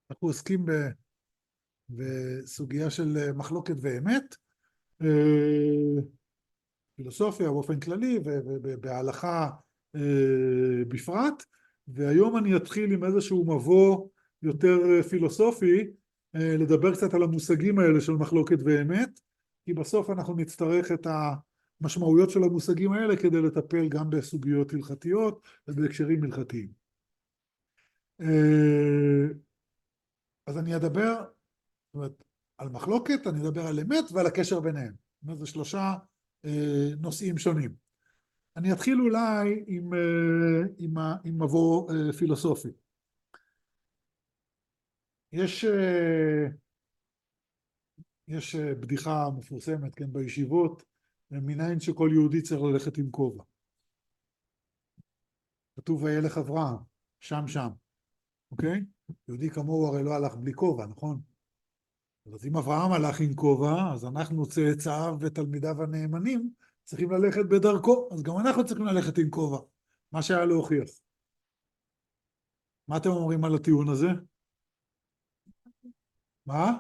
אנחנו עוסקים בסוגיה של מחלוקת ואמת, פילוסופיה באופן כללי ובהלכה בפרט, והיום אני אתחיל עם איזשהו מבוא יותר פילוסופי, לדבר קצת על המושגים האלה של מחלוקת ואמת, כי בסוף אנחנו נצטרך את המשמעויות של המושגים האלה כדי לטפל גם בסוגיות הלכתיות ובהקשרים הלכתיים. אז אני אדבר, זאת אומרת, על מחלוקת, אני אדבר על אמת ועל הקשר ביניהם. זאת אומרת, זה שלושה נושאים שונים. אני אתחיל אולי עם מבוא פילוסופי. יש בדיחה מפורסמת, כן, בישיבות, מניין שכל יהודי צריך ללכת עם כובע. כתוב וילך אברהם, שם. אוקיי? יהודי כמוהו הרי לא הלך בלי כובע, נכון? אז אם אברהם הלך עם כובע, אז אנחנו צאצאיו ותלמידיו הנאמנים צריכים ללכת בדרכו, אז גם אנחנו צריכים ללכת עם כובע, מה שהיה להוכיח. מה אתם אומרים על הטיעון הזה? מה?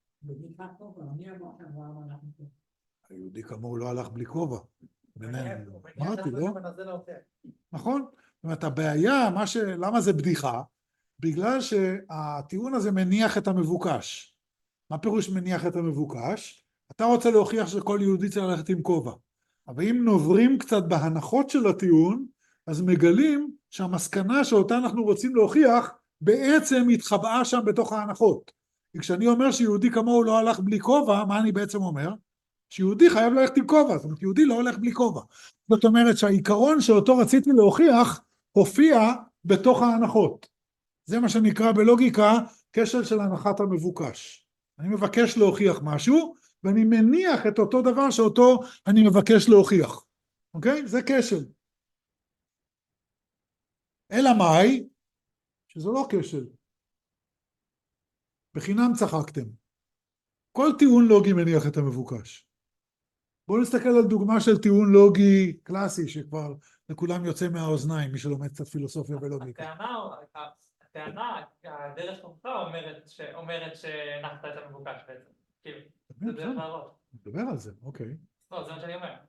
היהודי כמוהו לא הלך בלי כובע. אמרתי, לא? נכון? זאת אומרת, הבעיה, למה זה בדיחה? בגלל שהטיעון הזה מניח את המבוקש. מה פירוש מניח את המבוקש? אתה רוצה להוכיח שכל יהודי צריך ללכת עם כובע. אבל אם נוברים קצת בהנחות של הטיעון, אז מגלים שהמסקנה שאותה אנחנו רוצים להוכיח, בעצם התחבאה שם בתוך ההנחות. וכשאני אומר שיהודי כמוהו לא הלך בלי כובע, מה אני בעצם אומר? שיהודי חייב ללכת עם כובע, זאת אומרת, יהודי לא הולך בלי כובע. זאת אומרת שהעיקרון שאותו רציתי להוכיח, הופיע בתוך ההנחות. זה מה שנקרא בלוגיקה כשל של הנחת המבוקש. אני מבקש להוכיח משהו, ואני מניח את אותו דבר שאותו אני מבקש להוכיח. אוקיי? זה כשל. אלא מאי? שזה לא כשל. בחינם צחקתם. כל טיעון לוגי מניח את המבוקש. בואו נסתכל על דוגמה של טיעון לוגי קלאסי, שכבר לכולם יוצא מהאוזניים, מי שלומד קצת פילוסופיה ולוגיקה. הטענה, הדרך שלך אומרת שהנחת את המבוקש בעצם. כאילו, זה דרך להראות. נדבר על זה, אוקיי. לא, זה מה שאני אומר.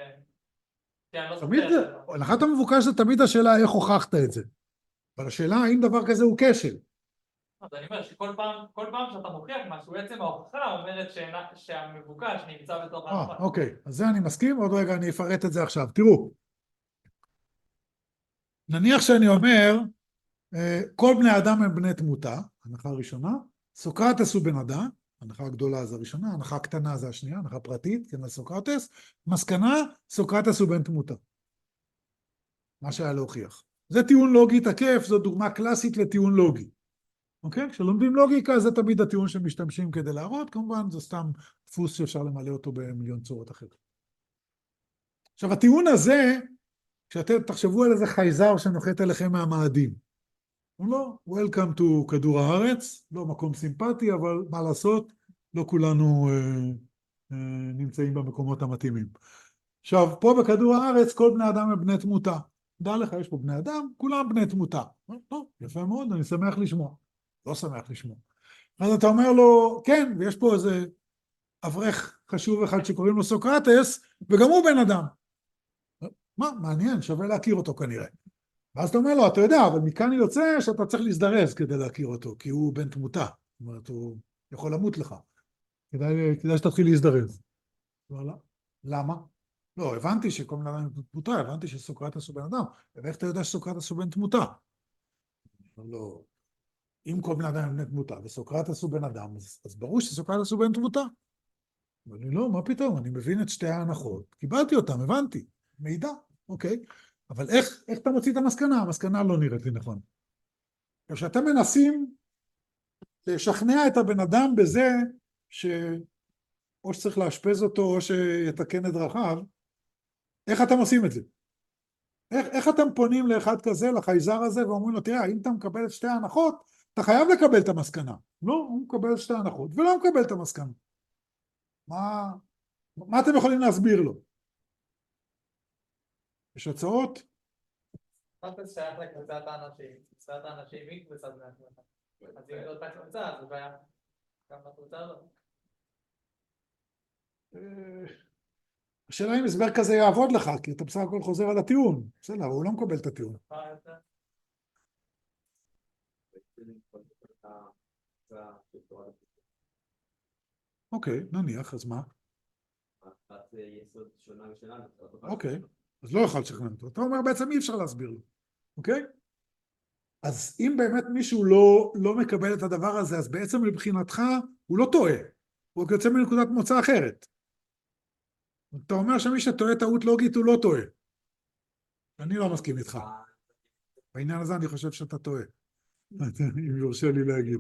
הנחת המבוקש זה תמיד השאלה איך הוכחת את זה. אבל השאלה האם דבר כזה הוא כשל. אז אני אומר שכל פעם שאתה מוכיח משהו, בעצם ההוכחה אומרת שהמבוקש נמצא בתוך ההנחה. אוקיי, אז זה אני מסכים, עוד רגע אני אפרט את זה עכשיו. תראו, נניח שאני אומר, כל בני אדם הם בני תמותה, הנחה הראשונה, סוקרטס הוא בן אדם, הנחה הגדולה זה הראשונה, הנחה הקטנה זה השנייה, הנחה פרטית, כן, סוקרטס, מסקנה, סוקרטס הוא בן תמותה. מה שהיה להוכיח. זה טיעון לוגי תקף, זו דוגמה קלאסית לטיעון לוגי. אוקיי? כשלומדים לוגיקה זה תמיד הטיעון שמשתמשים כדי להראות, כמובן זה סתם דפוס שאפשר למלא אותו במיליון צורות אחרות. עכשיו הטיעון הזה, כשאתם תחשבו על איזה חייזר שנוחת אליכם מהמאדים, לא, Welcome to כדור הארץ, לא מקום סימפטי, אבל מה לעשות, לא כולנו נמצאים במקומות המתאימים. עכשיו, פה בכדור הארץ כל בני אדם הם בני תמותה. דע לך, יש פה בני אדם, כולם בני תמותה. טוב, יפה מאוד, אני שמח לשמוע. לא שמח לשמוע. אז אתה אומר לו, כן, ויש פה איזה אברך חשוב אחד שקוראים לו סוקרטס, וגם הוא בן אדם. מה, מעניין, שווה להכיר אותו כנראה. ואז אתה אומר לו, אתה יודע, אבל מכאן יוצא שאתה צריך להזדרז כדי להכיר אותו, כי הוא בן תמותה. זאת אומרת, הוא יכול למות לך. כדאי שתתחיל להזדרז. למה? לא, הבנתי שכל בן אדם הוא תמותה, הבנתי שסוקרטס הוא בן אדם. ואיך אתה יודע שסוקרטס הוא בן תמותה? לא. אם כל בן אדם הוא בן תמותה, וסוקרטס הוא בן אדם, אז ברור שסוקרטס הוא בן תמותה. אבל אני לא, מה פתאום? אני מבין את שתי ההנחות. קיבלתי אותם, הבנתי. מידע, אוקיי. אבל איך אתה מוציא את המסקנה? המסקנה לא נראית לי נכון. כשאתם מנסים לשכנע את הבן אדם בזה או שצריך לאשפז אותו או שיתקן את דרכיו, איך אתם עושים את זה? איך אתם פונים לאחד כזה, לחייזר הזה, ואומרים לו, תראה, אם אתה מקבל את שתי ההנחות, אתה חייב לקבל את המסקנה. לא, הוא מקבל את שתי ההנחות, ולא מקבל את המסקנה. מה אתם יכולים להסביר לו? יש הצעות? מה אתה שייך לקבוצת האנשים? קבוצת האנשים היא קבוצת בני תמותה. אז אם זו אותה קבוצה, אז זה בעיה. גם בקבוצה הזאת. השאלה אם הסבר כזה יעבוד לך, כי אתה בסך הכל חוזר על הטיעון. בסדר, הוא לא מקבל את הטיעון. אוקיי, נניח, אז מה? אוקיי, אז לא יכול לשכנע אותו. אתה אומר בעצם אי אפשר להסביר לו, אוקיי? אז אם באמת מישהו לא מקבל את הדבר הזה, אז בעצם מבחינתך הוא לא טועה, הוא רק יוצא מנקודת מוצא אחרת. אתה אומר שמי שטועה טעות לוגית הוא לא טועה. אני לא מסכים איתך. בעניין הזה אני חושב שאתה טועה. אם יורשה לי להגיד.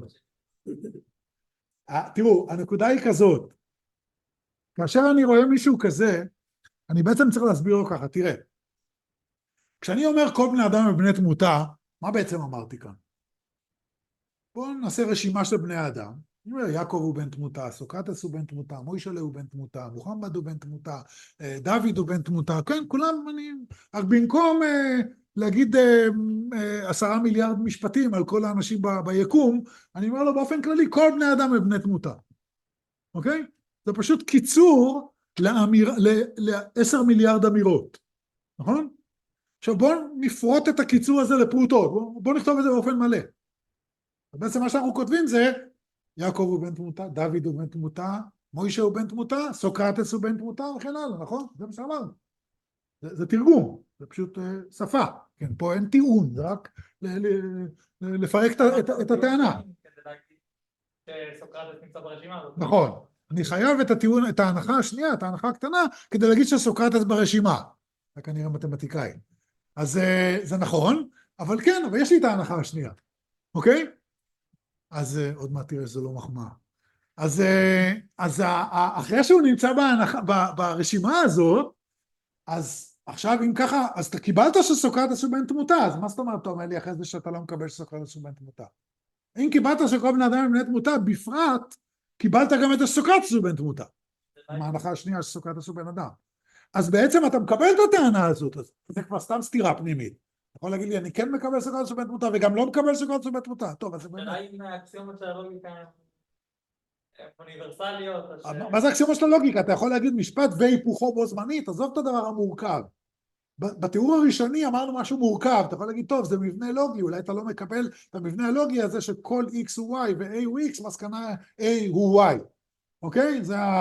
תראו, הנקודה היא כזאת. כאשר אני רואה מישהו כזה, אני בעצם צריך להסביר לו ככה, תראה. כשאני אומר כל בני אדם הם בני תמותה, מה בעצם אמרתי כאן? בואו נעשה רשימה של בני האדם. אני אומר, יעקב הוא בן תמותה, סוקרטס הוא בן תמותה, מוישלה הוא בן תמותה, מוחמד הוא בן תמותה, דוד הוא בן תמותה, כן, כולם, רק במקום להגיד 10 מיליארד משפטים על כל האנשים ביקום, אני אומר לו באופן כללי, כל בני האדם הם בני תמותה. אוקיי? זה פשוט קיצור ל10 מיליארד אמירות. נכון? עכשיו בואו נפרוט את הקיצור הזה לפרוטות, בואו נכתוב את זה באופן מלא. בעצם מה שאנחנו כותבים זה, יעקב הוא בן תמותה, דוד הוא בן תמותה, מוישה הוא בן תמותה, סוקרטס הוא בן תמותה וכן הלאה, נכון? זה מה שאמרנו. זה תרגום, זה פשוט שפה. כן, פה אין טיעון, זה רק לפרק את הטענה. שסוקרטס נמצא ברשימה הזאת. נכון. אני חייב את ההנחה השנייה, את ההנחה הקטנה, כדי להגיד שסוקרטס ברשימה. זה כנראה מתמטיקאי. אז זה נכון, אבל כן, אבל יש לי את ההנחה השנייה. אוקיי? אז עוד מעט תראה שזה לא מחמאה. אז אחרי שהוא נמצא ברשימה הזאת, אז עכשיו אם ככה, אז אתה קיבלת שסוקרטס הוא בן תמותה, אז מה זאת אומרת? אתה אומר לי אחרי זה שאתה לא מקבל שסוקרטס הוא בן תמותה. אם קיבלת שכל בני אדם הם בני תמותה, בפרט קיבלת גם את הסוקרטס הוא בן תמותה. עם ההנחה השנייה שסוקרטס הוא בן אדם. אז בעצם אתה מקבל את הטענה הזאת, אז זה כבר סתם סתירה פנימית. אתה יכול להגיד לי, אני כן מקבל סוקרטס הוא בן תמותה, וגם לא מקבל סוקרטס הוא בן תמותה. טוב, אז זה באמת. אם האקסיומות של הלוגיקה הן אוניברסליות. מה זה האקסיומות של הלוגיקה? אתה יכול להגיד משפט והיפוכו בו זמנית, עזוב את הדבר המורכב. בתיאור הראשוני אמרנו משהו מורכב, אתה יכול להגיד, טוב, זה מבנה לוגי, אולי אתה לא מקבל את המבנה הלוגי הזה שכל x הוא y ו-a הוא x, מסקנה a הוא y. אוקיי?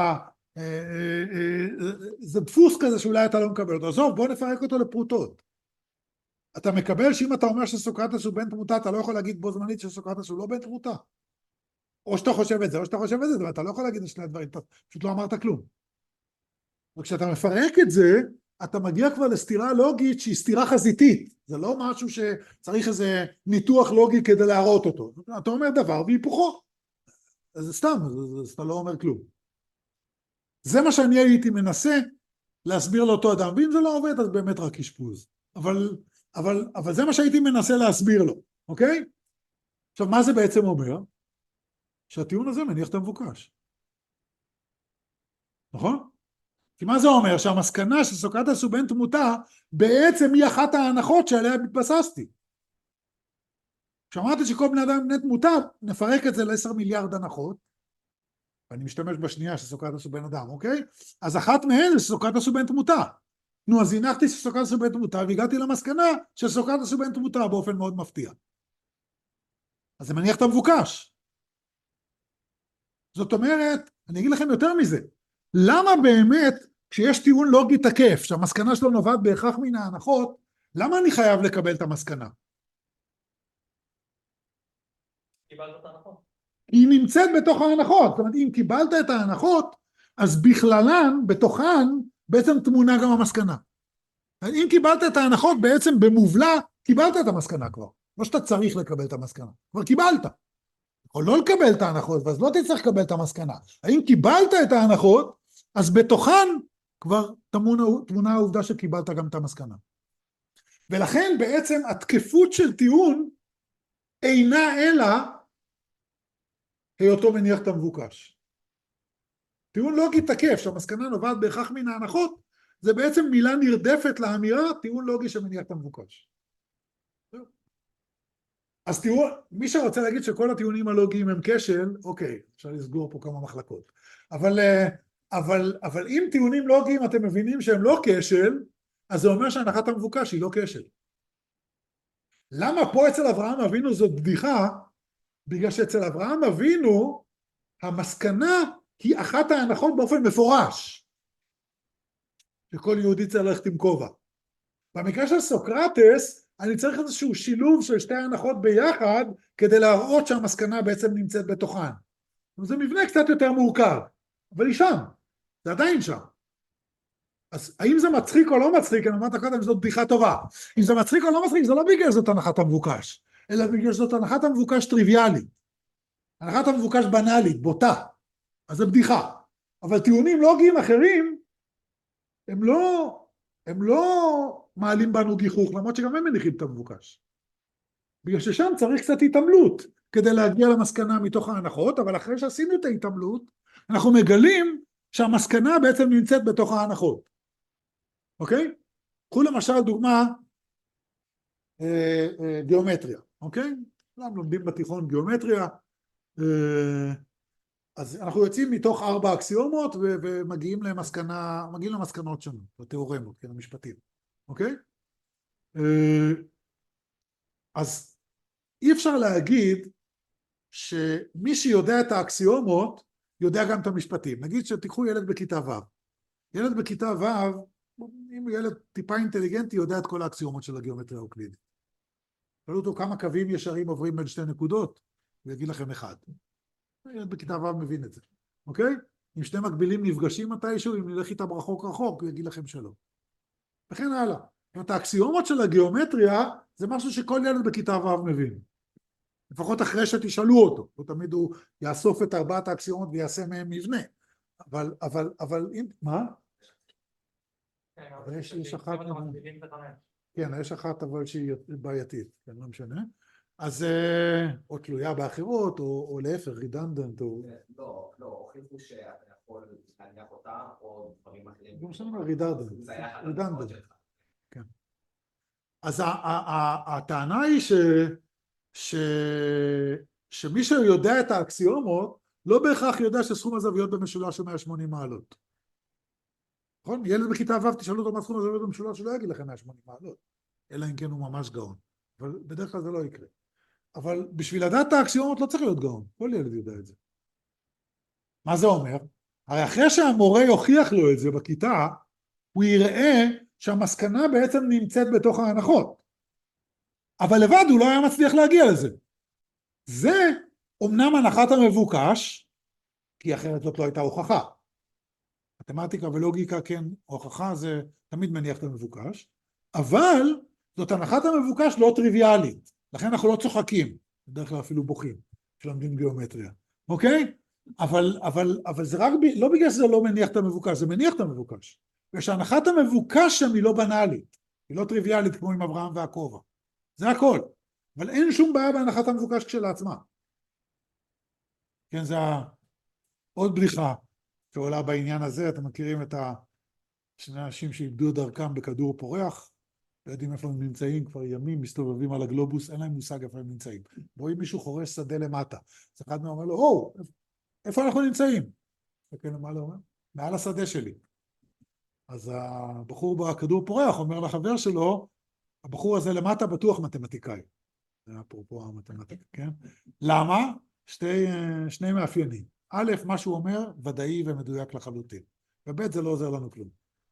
זה דפוס כזה שאולי אתה לא מקבל אותו. עזוב, בוא נפרק אותו לפרוטות. אתה מקבל שאם אתה אומר שסוקרטס הוא בן תמותה, אתה לא יכול להגיד בו זמנית שסוקרטס הוא לא בן תמותה. או שאתה חושב את זה, או שאתה חושב את זה, ואתה לא יכול להגיד את שני הדברים, אתה פשוט לא אמרת כלום. וכשאתה מפרק את זה, אתה מגיע כבר לסתירה לוגית שהיא סתירה חזיתית. זה לא משהו שצריך איזה ניתוח לוגי כדי להראות אותו. אתה אומר דבר והיפוכו. אז זה סתם, אז אתה לא אומר כלום. זה מה שאני הייתי מנסה להסביר לאותו אדם, ואם זה לא עובד אז באמת רק אשפוז. אבל זה מה שהייתי מנסה להסביר לו, אוקיי? עכשיו מה זה בעצם אומר? שהטיעון הזה מניח את המבוקש. נכון? כי מה זה אומר? שהמסקנה שסוקרטס הוא בן תמותה בעצם היא אחת ההנחות שעליה התבססתי. כשאמרתי שכל בני אדם בני תמותה, נפרק את זה ל10 מיליארד הנחות, ואני משתמש בשנייה שסוקרטס הוא בן אדם, אוקיי? אז אחת מהן זה שסוקרטס הוא בן תמותה. נו, אז הנחתי שסוקרטס הוא בן תמותה, והגעתי למסקנה שסוקרטס הוא בן תמותה באופן מאוד מפתיע. אז זה מניח את המבוקש. זאת אומרת, אני אגיד לכם יותר מזה, למה באמת כשיש טיעון לוגי תקף, שהמסקנה שלו נובעת בהכרח מן ההנחות, למה אני חייב לקבל את המסקנה? קיבלת את ההנחות. היא נמצאת בתוך ההנחות, זאת אומרת, אם קיבלת את ההנחות, אז בכללן, בתוכן, בעצם תמונה גם המסקנה. אם קיבלת את ההנחות, בעצם במובלע, קיבלת את המסקנה כבר. לא שאתה צריך לקבל את המסקנה, כבר קיבלת. או לא לקבל את ההנחות, ואז לא תצטרך לקבל את המסקנה. האם קיבלת את ההנחות, אז בתוכן כבר תמונה העובדה שקיבלת גם את המסקנה. ולכן בעצם התקפות של טיעון אינה אלא היותו מניח את המבוקש. טיעון לוגי תקף, שהמסקנה נובעת בהכרח מן ההנחות, זה בעצם מילה נרדפת לאמירה, טיעון לוגי שמניח את המבוקש. אז תראו, מי שרוצה להגיד שכל הטיעונים הלוגיים הם כשל, אוקיי, אפשר לסגור פה כמה מחלקות. אבל אם טיעונים לוגיים אתם מבינים שהם לא כשל, אז זה אומר שהנחת המבוקש היא לא כשל. למה פה אצל אברהם אבינו זאת בדיחה? בגלל שאצל אברהם אבינו המסקנה היא אחת ההנחות באופן מפורש, שכל יהודי צריך ללכת עם כובע. במקרה של סוקרטס, אני צריך איזשהו שילוב של שתי ההנחות ביחד, כדי להראות שהמסקנה בעצם נמצאת בתוכן. זה מבנה קצת יותר מורכב, אבל היא שם, זה עדיין שם. אז האם זה מצחיק או לא מצחיק, אני אמרת קודם, זאת בדיחה טובה. אם זה מצחיק או לא מצחיק, זה לא בגלל זאת הנחת המבוקש, אלא בגלל זאת הנחת המבוקש טריוויאלית. הנחת המבוקש בנאלית, בוטה. אז זה בדיחה. אבל טיעונים לוגיים אחרים, הם לא מעלים בנו גיחוך, למרות שגם הם מניחים את המבוקש. בגלל ששם צריך קצת התעמלות, כדי להגיע למסקנה מתוך ההנחות, אבל אחרי שעשינו את ההתעמלות, אנחנו מגלים שהמסקנה בעצם נמצאת בתוך ההנחות. אוקיי? קחו למשל דוגמה, גיאומטריה, אוקיי? כולם לומדים בתיכון גיאומטריה, אז אנחנו יוצאים מתוך 4 אקסיומות ומגיעים למסקנות שונות, לתיאורמות, כן, המשפטים, אוקיי? אז אי אפשר להגיד שמי שיודע את האקסיומות יודע גם את המשפטים. נגיד שתיקחו ילד בכיתה ו'. ילד בכיתה ו', אם הוא ילד טיפה אינטליגנטי, יודע את כל האקסיומות של הגיאומטריה האוקלידית. שאלו אותו כמה קווים ישרים עוברים בין 2 נקודות, הוא יגיד לכם 1. ילד בכיתה ו' מבין את זה, אוקיי? אם 2 מקבילים נפגשים מתישהו, אם נלך איתם רחוק רחוק, הוא יגיד לכם שלא. וכן הלאה. זאת האקסיומות של הגיאומטריה, זה משהו שכל ילד בכיתה ו' מבין. לפחות אחרי שתשאלו אותו, תמיד הוא יאסוף את 4 האקסיומות ויעשה מהם מבנה. אבל אם, מה? יש אחת, כן, יש אחת אבל שהיא בעייתית, כן, לא משנה. אז או תלויה באחרות, או להפך, רידנדנט, או... לא, הוכיחו שאתה יכול להניח אותה, או דברים אחרים. לא משנה, רידנדנט. כן. אז הטענה היא שמי שיודע את האקסיומות, לא בהכרח יודע שסכום הזוויות במשולש הוא 180 מעלות. נכון? ילד בכיתה ו' תשאלו אותו מה סכום הזוויות במשולש, הוא לא יגיד לכם 180 מעלות, אלא אם כן הוא ממש גאון. אבל בדרך כלל זה לא יקרה. אבל בשביל לדעת את האקסיומות לא צריך להיות גאון, כל ילד יודע את זה. מה זה אומר? הרי אחרי שהמורה יוכיח לו את זה בכיתה, הוא יראה שהמסקנה בעצם נמצאת בתוך ההנחות. אבל לבד הוא לא היה מצליח להגיע לזה. זה אומנם הנחת המבוקש, כי אחרת זאת לא הייתה הוכחה. מתמטיקה ולוגיקה, כן, הוכחה זה תמיד מניח את המבוקש, אבל זאת הנחת המבוקש לא טריוויאלית. לכן אנחנו לא צוחקים, בדרך כלל אפילו בוכים, שלומדים גיאומטריה, אוקיי? אבל זה רק, לא בגלל שזה לא מניח את המבוקש, זה מניח את המבוקש. ושהנחת המבוקש שם היא לא בנאלית, היא לא טריוויאלית כמו עם אברהם והכובע. זה הכל. אבל אין שום בעיה בהנחת המבוקש כשלעצמה. כן, זה עוד בדיחה שעולה בעניין הזה, אתם מכירים את שני אנשים שאיבדו דרכם בכדור פורח, לא יודעים איפה הם נמצאים, כבר ימים מסתובבים על הגלובוס, אין להם מושג איפה הם נמצאים. רואים מישהו חורש שדה למטה. אז אחד מהם אומר לו, איפה אנחנו נמצאים? וכן, מה לא אומר? מעל השדה שלי. אז הבחור בכדור פורח אומר לחבר שלו, הבחור הזה למטה בטוח מתמטיקאי. זה אפרופו המתמטיקה, כן? למה? שני מאפיינים. א', מה שהוא אומר, ודאי ומדויק לחלוטין. וב', זה לא עוזר לנו כלום.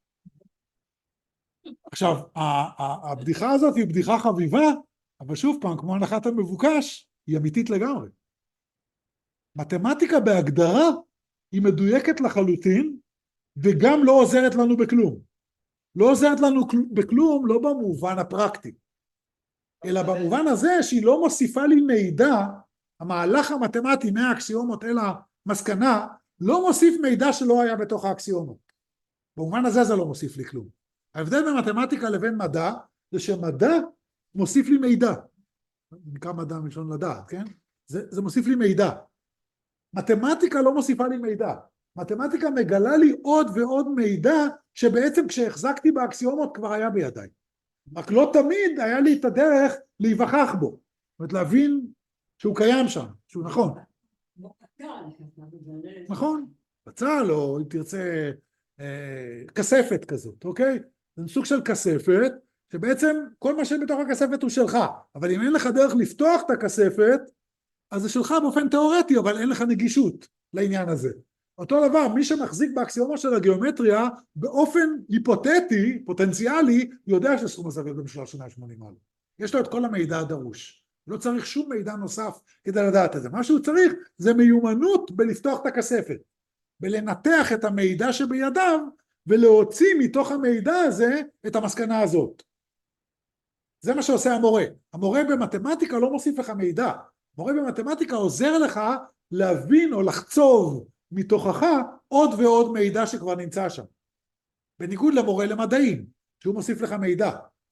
עכשיו, הבדיחה הזאת היא בדיחה חביבה, אבל שוב פעם, כמו הנחת המבוקש, היא אמיתית לגמרי. מתמטיקה בהגדרה היא מדויקת לחלוטין, וגם לא עוזרת לנו בכלום. לא עוזרת לנו בכלום, לא במובן הפרקטי, אלא במובן הזה שהיא לא מוסיפה לי מידע, המהלך המתמטי מהאקסיומות אל המסקנה, לא מוסיף מידע שלא היה בתוך האקסיומות. במובן הזה זה לא מוסיף לי כלום. ההבדל בין מתמטיקה לבין מדע, זה שמדע מוסיף לי מידע. נקרא מדע מלשון לדעת, כן? זה מוסיף לי מידע. מתמטיקה לא מוסיפה לי מידע. מתמטיקה מגלה לי עוד ועוד מידע, שבעצם כשהחזקתי באקסיומות כבר היה בידיי. רק לא תמיד היה לי את הדרך להיווכח בו. אומרת, להבין שהוא קיים שם, שהוא נכון. נכון, בצל, או אם תרצה כספת כזאת, אוקיי? זה סוג של כספת, שבעצם כל מה שבתוך הכספת הוא שלך, אבל אם אין לך דרך לפתוח את הכספת, אז זה שלך באופן תיאורטי, אבל אין לך נגישות לעניין הזה. אותו דבר, מי שמחזיק באקסיומה של הגיאומטריה, באופן היפותטי, פוטנציאלי, יודע שסכום הזוויות במשולש של 180 מעלות. יש לו את כל המידע הדרוש. לא צריך שום מידע נוסף כדי לדעת את זה. מה שהוא צריך זה מיומנות בלפתוח את הכספת, בלנתח את המידע שבידיו, ולהוציא מתוך המידע הזה את המסקנה הזאת. זה מה שעושה המורה. המורה במתמטיקה לא מוסיף לך מידע. המורה במתמטיקה עוזר לך להבין או לחצוב מתוכך עוד ועוד מידע שכבר נמצא שם. בניגוד למורה למדעים, שהוא מוסיף לך מידע.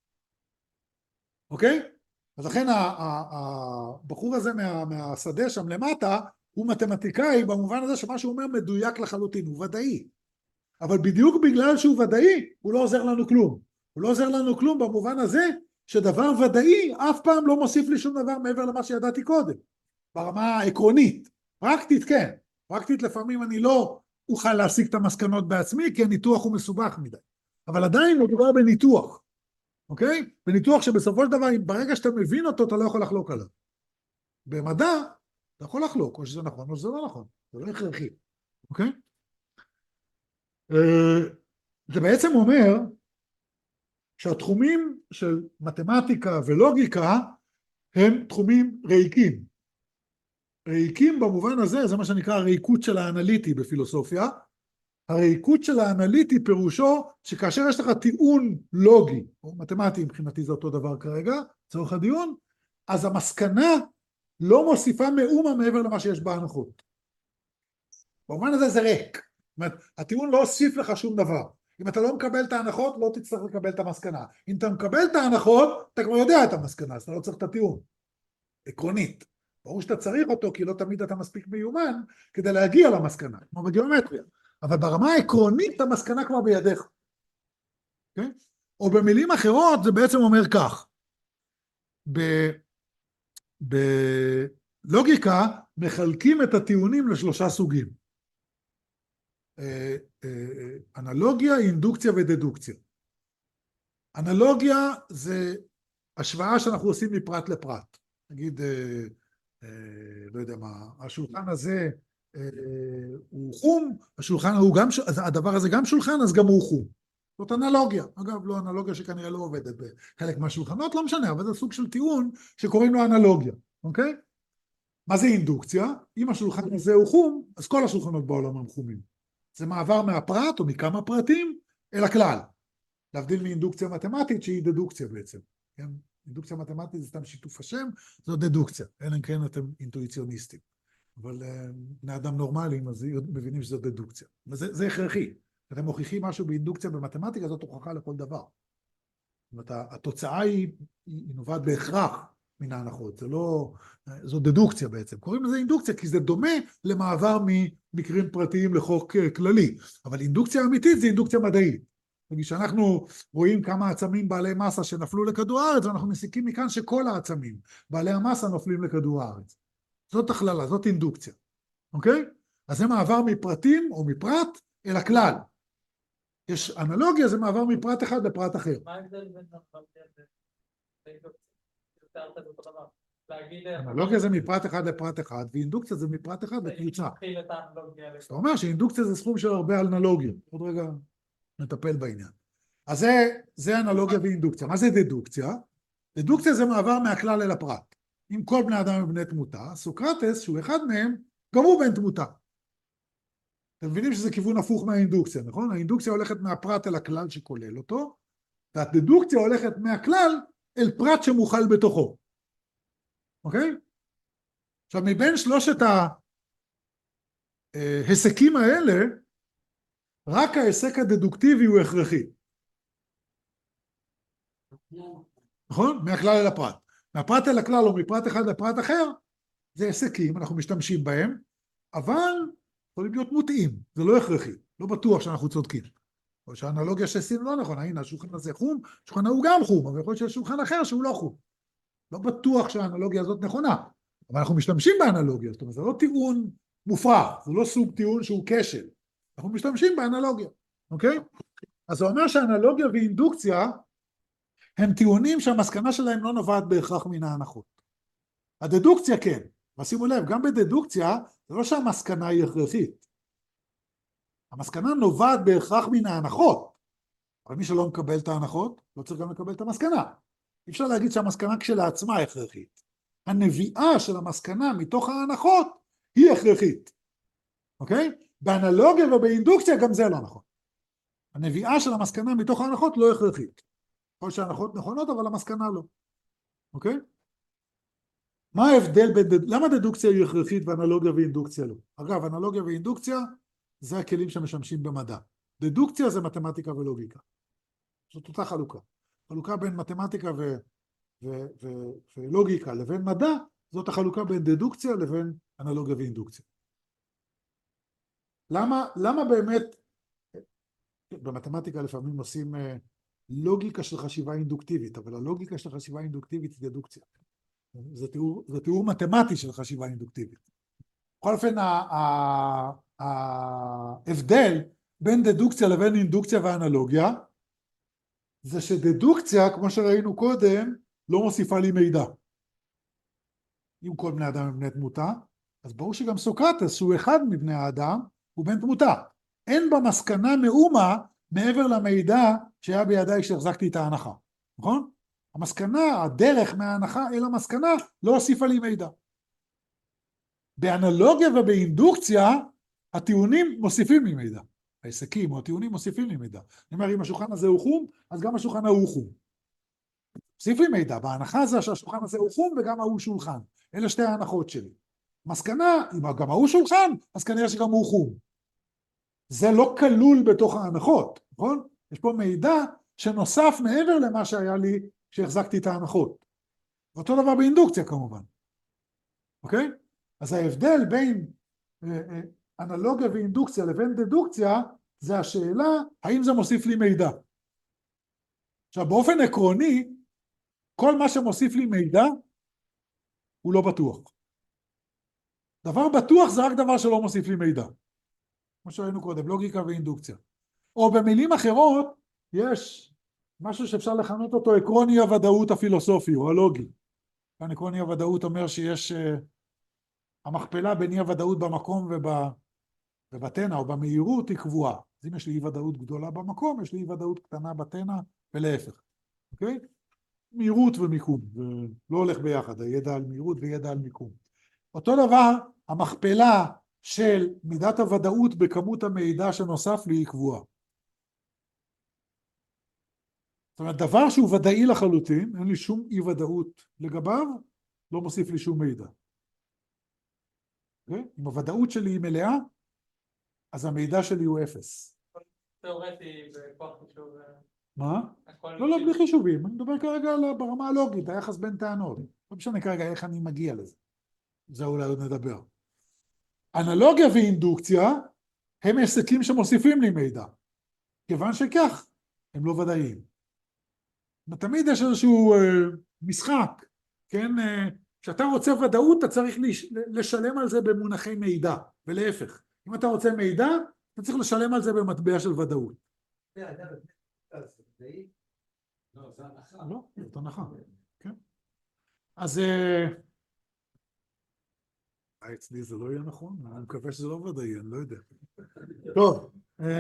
אוקיי? אז לכן הבחור הזה מהשדה שם למטה, הוא מתמטיקאי במובן הזה שמה שהוא אומר מדויק לחלוטין, הוא ודאי. אבל בדיוק בגלל שהוא ודאי, הוא לא עוזר לנו כלום. הוא לא עוזר לנו כלום במובן הזה שדבר ודאי אף פעם לא מוסיף לי שום דבר מעבר למה שידעתי קודם. ברמה העקרונית. פרקטית כן. פרקטית לפעמים אני לא אוכל להשיג את המסקנות בעצמי, כי הניתוח הוא מסובך מדי. אבל עדיין מדובר בניתוח. אוקיי? בניתוח שבסופו של דבר, ברגע שאתה מבין אותו, אתה לא יכול לחלוק עליו. במדע, אתה יכול לחלוק, או שזה נכון, או שזה לא נכון. זה לא הכרחי. אוקיי? זה בעצם אומר שהתחומים של מתמטיקה ולוגיקה הם תחומים ריקים. ריקים במובן הזה, זה מה שנקרא הריקות של האנליטי בפילוסופיה. הריקות של האנליטי פירושו שכאשר יש לך טיעון לוגי, או מתמטי מבחינתי זה אותו דבר כרגע, צורך הדיון, אז המסקנה לא מוסיפה מאומה מעבר למה שיש בהנחות. במובן הזה זה ריק. זאת אומרת, הטיעון לא הוסיף לך שום דבר. אם אתה לא מקבל את ההנחות, לא תצטרך לקבל את המסקנה. אם אתה מקבל את ההנחות, אתה כבר יודע את המסקנה, אז אתה לא צריך את הטיעון. עקרונית. ברור שאתה צריך אותו, כי לא תמיד אתה מספיק מיומן, כדי להגיע למסקנה, כמו בגיאומטריה. אבל ברמה העקרונית, המסקנה כבר בידיך. Okay? או במילים אחרות, זה בעצם אומר כך. בלוגיקה, מחלקים את הטיעונים לשלושה סוגים. אנלוגיה, אינדוקציה ודדוקציה. אנלוגיה זה השוואה שאנחנו עושים מפרט לפרט. נגיד, לא יודע מה, השולחן הזה הוא חום, השולחן הוא גם, הדבר הזה גם שולחן, אז גם הוא חום. זאת אנלוגיה. אגב, לא אנלוגיה שכנראה לא עובדת בחלק מהשולחנות, לא משנה, אבל זה סוג של טיעון שקוראים לו אנלוגיה. אוקיי? מה זה אינדוקציה? אם השולחן הזה הוא חום, אז כל השולחנות בעולם הם חומים. זה מעבר מהפרט או מכמה פרטים אל הכלל. להבדיל מאינדוקציה מתמטית שהיא דדוקציה בעצם. כן? אינדוקציה מתמטית זה סתם שיתוף השם, זו דדוקציה. אלא אם כן אתם אינטואיציוניסטים. אבל בני אדם נורמליים אז מבינים שזו דדוקציה. וזה הכרחי. אתם מוכיחים משהו באינדוקציה במתמטיקה, זאת הוכחה לכל דבר. זאת אומרת, התוצאה היא נובעת בהכרח מן ההנחות. זה לא, זו דדוקציה בעצם. קוראים לזה אינדוקציה, כי זה דומה למעבר ממקרים פרטיים לחוק כללי. אבל אינדוקציה אמיתית זה אינדוקציה מדעית. כשאנחנו רואים כמה עצמים בעלי מסה שנפלו לכדור הארץ, ואנחנו מסיקים מכאן שכל העצמים בעלי המסה נופלים לכדור הארץ. זאת הכללה, זאת אינדוקציה. אוקיי? אז זה מעבר מפרטים או מפרט אל הכלל. יש אנלוגיה, זה מעבר מפרט אחד לפרט אחר. מה ההבדל בין אנלוגיה ואינדוקציה? אנלוגיה זה מפרט אחד לפרט אחד, ואינדוקציה זה מפרט אחד לקבוצה. זאת אומרת שאינדוקציה זה סכום של הרבה אנלוגיה. עוד רגע נטפל בעניין. אז זה אנלוגיה ואינדוקציה. מה זה דדוקציה? דדוקציה זה מעבר מהכלל אל הפרט. אם כל בני אדם הם בני תמותה, סוקרטס, שהוא אחד מהם, גם הוא בן תמותה. אתם מבינים שזה כיוון הפוך מהאינדוקציה, נכון? האינדוקציה הולכת מהפרט אל הכלל שכולל אותו, והדדוקציה הולכת מהכלל אל פרט שמוכל בתוכו. אוקיי? עכשיו, מבין שלושת ההיסקים האלה, רק ההיסק הדדוקטיבי הוא הכרחי. נכון? מהכלל אל הפרט. מהפרט אל הכלל או מפרט אחד לפרט אחר, זה היסקים, אנחנו משתמשים בהם, אבל יכולים להיות מוטעים, זה לא הכרחי, לא בטוח שאנחנו צודקים. או שהאנלוגיה שעשינו לא נכון, הנה השולחן הזה חום, השולחן הוא גם חום, אבל יכול להיות שיש שולחן אחר שהוא לא חום. לא בטוח שהאנלוגיה הזאת נכונה, אבל אנחנו משתמשים באנלוגיה, זאת אומרת, זה לא טיעון מופרך, זה לא סוג טיעון שהוא כשל, אנחנו משתמשים באנלוגיה, אוקיי? אז הוא אומר שהאנלוגיה ואינדוקציה הם טיעונים שהמסקנה שלהם לא נובעת בהכרח מן ההנחות. הדדוקציה כן, ושימו לב, גם בדדוקציה זה לא שהמסקנה היא הכרחית. המסקנה נובעת בהכרח מן ההנחות, אבל מי שלא מקבל את ההנחות, לא צריך גם לקבל את המסקנה. אי אפשר להגיד שהמסקנה כשלעצמה היא הכרחית. הנביאה של המסקנה מתוך ההנחות היא הכרחית. אוקיי? באנלוגיה ובאינדוקציה גם זה לא נכון. הנביאה של המסקנה מתוך ההנחות לא הכרחית. יכול שההנחות נכונות, אבל המסקנה לא. אוקיי? מה ההבדל בין, למה דדוקציה היא הכרחית ואנלוגיה ואינדוקציה לא? אגב, אנלוגיה ואינדוקציה זה הכלים שמשמשים במדע. דדוקציה זה מתמטיקה ולוגיקה. זאת אותה חלוקה. חלוקה בין מתמטיקה ולוגיקה לבין מדע, זאת החלוקה בין דדוקציה לבין אנלוגיה ואינדוקציה. למה באמת, במתמטיקה לפעמים עושים לוגיקה של חשיבה אינדוקטיבית, אבל הלוגיקה של חשיבה אינדוקטיבית היא דדוקציה. זה תיאור מתמטי של חשיבה אינדוקטיבית. בכל אופן, ההבדל בין דדוקציה לבין אינדוקציה ואנלוגיה, זה שדדוקציה, כמו שראינו קודם, לא מוסיפה לי מידע. אם כל בני אדם הם בני תמותה, אז ברור שגם סוקרטס, שהוא אחד מבני האדם, הוא בן תמותה. אין במסקנה מאומה מעבר למידע שהיה בידיי כשהחזקתי את ההנחה. נכון? המסקנה, הדרך מההנחה אל המסקנה, לא הוסיפה לי מידע. באנלוגיה ובאינדוקציה, הטיעונים מוסיפים לי מידע. העסקים או הטיעונים מוסיפים לי מידע. אני אומר, אם השולחן הזה הוא חום, אז גם השולחן ההוא חום. מוסיף לי מידע. בהנחה זה שהשולחן הזה הוא חום וגם ההוא שולחן. אלה שתי ההנחות שלי. מסקנה, אם גם ההוא שולחן, אז כנראה שגם הוא חום. זה לא כלול בתוך ההנחות, נכון? יש פה מידע שנוסף מעבר למה שהיה לי כשהחזקתי את ההנחות. אותו דבר באינדוקציה כמובן. אוקיי? אז ההבדל בין אנלוגיה ואינדוקציה לבין דדוקציה, זה השאלה, האם זה מוסיף לי מידע? עכשיו, באופן עקרוני, כל מה שמוסיף לי מידע, הוא לא בטוח. דבר בטוח זה רק דבר שלא מוסיף לי מידע. כמו שראינו קודם, לוגיקה ואינדוקציה. או במילים אחרות, יש משהו שאפשר לכנות אותו עקרוני הוודאות הפילוסופי, או הלוגי. כאן עקרוני הוודאות אומר שיש המכפלה בין אי הוודאות במקום ובתנא או במהירות היא קבועה. אז אם יש לי אי ודאות גדולה במקום, יש לי אי ודאות קטנה בתנא ולהפך. אוקיי? מהירות ומיקום, זה לא הולך ביחד, הידע על מהירות וידע על מיקום. אותו דבר, המכפלה של מידת הוודאות בכמות המידע שנוסף לי היא קבועה. זאת אומרת, דבר שהוא ודאי לחלוטין, אין לי שום אי ודאות לגביו, לא מוסיף לי שום מידע. אם הוודאות שלי היא מלאה, אז המידע שלי הוא אפס. תיאורטי בכוח חישוב. מה? לא, בלי חישובים. אני מדבר כרגע ברמה הלוגית, היחס בין טענות. לא משנה כרגע איך אני מגיע לזה. זה אולי עוד נדבר. אנלוגיה ואינדוקציה הם עסקים שמוסיפים לי מידע. כיוון שכך, הם לא ודאיים. תמיד יש איזשהו משחק, כן? כשאתה רוצה ודאות, אתה צריך לשלם על זה במונחי מידע, ולהפך. אם אתה רוצה מידע, אתה צריך לשלם על זה במטבע של ודאות. לא, זה הנחה. לא, זאת הנחה. כן. אז אצלי זה לא יהיה נכון, אני מקווה שזה לא ודאי, אני לא יודע. טוב,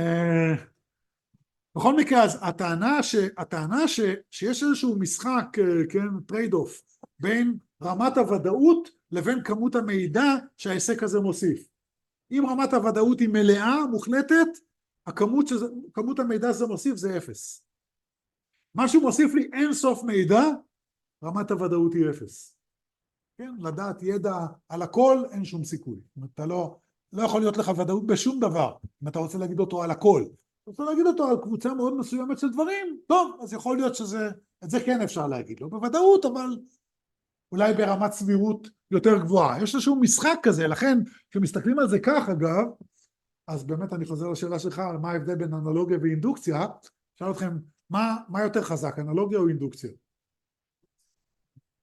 בכל מקרה, אז הטענה שיש איזשהו משחק, כן, טרייד אוף, בין רמת הוודאות לבין כמות המידע שהעסק הזה מוסיף. אם רמת הוודאות היא מלאה, מוחלטת, כמות המידע שזה מוסיף זה אפס. משהו מוסיף לי אין סוף מידע, רמת הוודאות היא אפס. כן, לדעת ידע על הכל אין שום סיכוי. אתה לא יכול להיות לך ודאות בשום דבר, אם אתה רוצה להגיד אותו על הכל. אתה רוצה להגיד אותו על קבוצה מאוד מסוימת של דברים, טוב, אז יכול להיות את זה כן אפשר להגיד, לא בוודאות, אבל אולי ברמת סבירות יותר גבוהה. יש איזשהו משחק כזה, לכן כשמסתכלים על זה כך אגב, אז באמת אני חוזר לשאלה שלך, על מה ההבדל בין אנלוגיה ואינדוקציה, שאל אתכם, מה יותר חזק, אנלוגיה או אינדוקציה?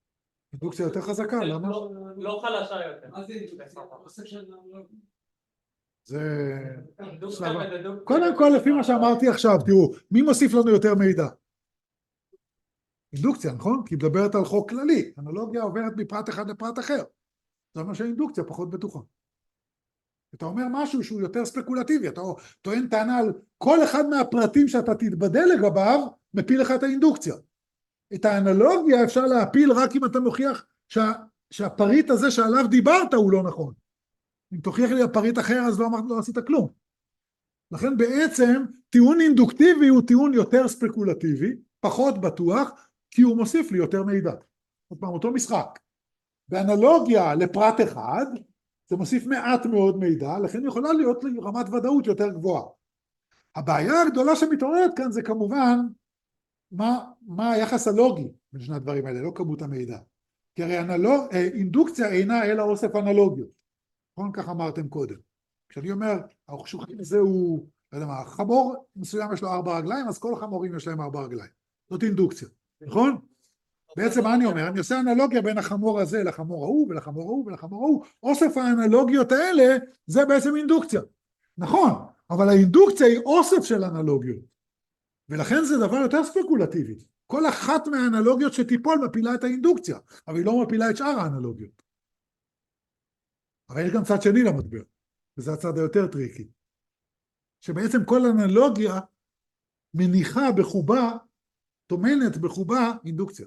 אינדוקציה יותר חזקה, למה? לא חלשה יותר. מה זה אוסף של אנלוגיה? זה... אינדוקציה ודדוקציה. קודם כל, לפי מה שאמרתי עכשיו, תראו, מי מוסיף לנו יותר מידע? אינדוקציה, נכון? כי היא מדברת על חוק כללי. אנלוגיה עוברת מפרט אחד לפרט אחר. זה אומר שהאינדוקציה פחות בטוחה. אתה אומר משהו שהוא יותר ספקולטיבי, אתה טוען טענה על כל אחד מהפרטים שאתה תתבדל לגביו, מפיל לך את האינדוקציה. את האנלוגיה אפשר להפיל רק אם אתה מוכיח שהפריט הזה שעליו דיברת הוא לא נכון. אם תוכיח לי הפריט אחר אז לא עשית כלום. לכן בעצם טיעון אינדוקטיבי הוא טיעון יותר ספקולטיבי, פחות בטוח, כי הוא מוסיף לי יותר מידע. עוד פעם, אותו משחק. באנלוגיה לפרט אחד, זה מוסיף מעט מאוד מידע, לכן יכולה להיות לי רמת ודאות יותר גבוהה. הבעיה הגדולה שמתעוררת כאן זה כמובן, מה היחס הלוגי בין שני הדברים האלה, לא כמות המידע. כי הרי אינדוקציה אינה אלא אוסף אנלוגיות. נכון? כך אמרתם קודם. כשאני אומר, השולחן הזה הוא, לא יודע מה, חמור מסוים יש לו 4 רגליים, אז כל החמורים יש להם 4 רגליים. זאת אינדוקציה, נכון? בעצם מה אני אומר? אני עושה אנלוגיה בין החמור הזה לחמור ההוא ולחמור ההוא ולחמור ההוא. אוסף האנלוגיות האלה זה בעצם אינדוקציה. נכון, אבל האינדוקציה היא אוסף של אנלוגיות. ולכן זה דבר יותר ספקולטיבי. כל אחת מהאנלוגיות שתיפול מפילה את האינדוקציה, אבל היא לא מפילה את שאר האנלוגיות. אבל יש גם צד שני למטבע, וזה הצד היותר טריקי. שבעצם כל אנלוגיה מניחה בחובה, טומנת בחובה אינדוקציה.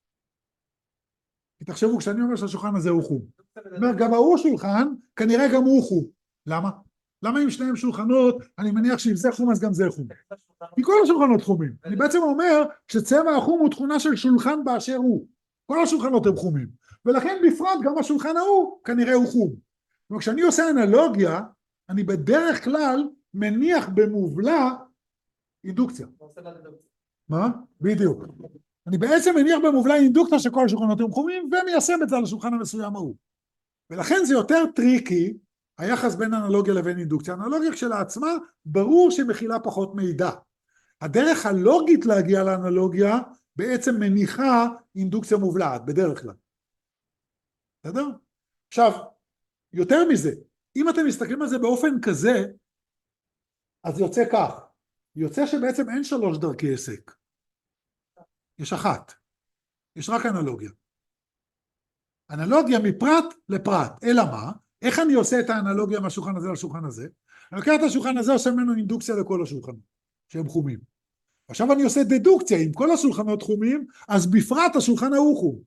כי תחשבו, כשאני אומר שהשולחן הזה הוא חום, אומר, גם ההוא שולחן, כנראה גם הוא חום. למה? למה אם שניהם שולחנות, אני מניח שאם זה חום אז גם זה חום? כי כל השולחנות חומים. אני בעצם אומר שצבע החום הוא תכונה של שולחן באשר הוא. כל השולחנות הם חומים. ולכן בפרט גם השולחן ההוא כנראה הוא חום. וכשאני עושה אנלוגיה, אני בדרך כלל מניח במובלע אינדוקציה. מה? בדיוק. אני בעצם מניח במובלע אינדוקציה שכל השולחנות הם חומים, ומיישם את זה על השולחן המסוים ההוא. ולכן זה יותר טריקי, היחס בין אנלוגיה לבין אינדוקציה. אנלוגיה כשלעצמה, ברור שמכילה פחות מידע. הדרך הלוגית להגיע לאנלוגיה, בעצם מניחה אינדוקציה מובלעת, בדרך כלל. בסדר? עכשיו, יותר מזה, אם אתם מסתכלים על זה באופן כזה, אז יוצא כך. יוצא שבעצם אין 3 דרכי עסק. יש 1. יש רק אנלוגיה. אנלוגיה מפרט לפרט. אלא מה? איך אני עושה את האנלוגיה מהשולחן הזה לשולחן הזה? אני לוקח את השולחן הזה, עושה ממנו אינדוקציה לכל השולחנות, שהם חומים. עכשיו אני עושה דדוקציה, אם כל השולחנות חומים, אז בפרט השולחן ההוא חום.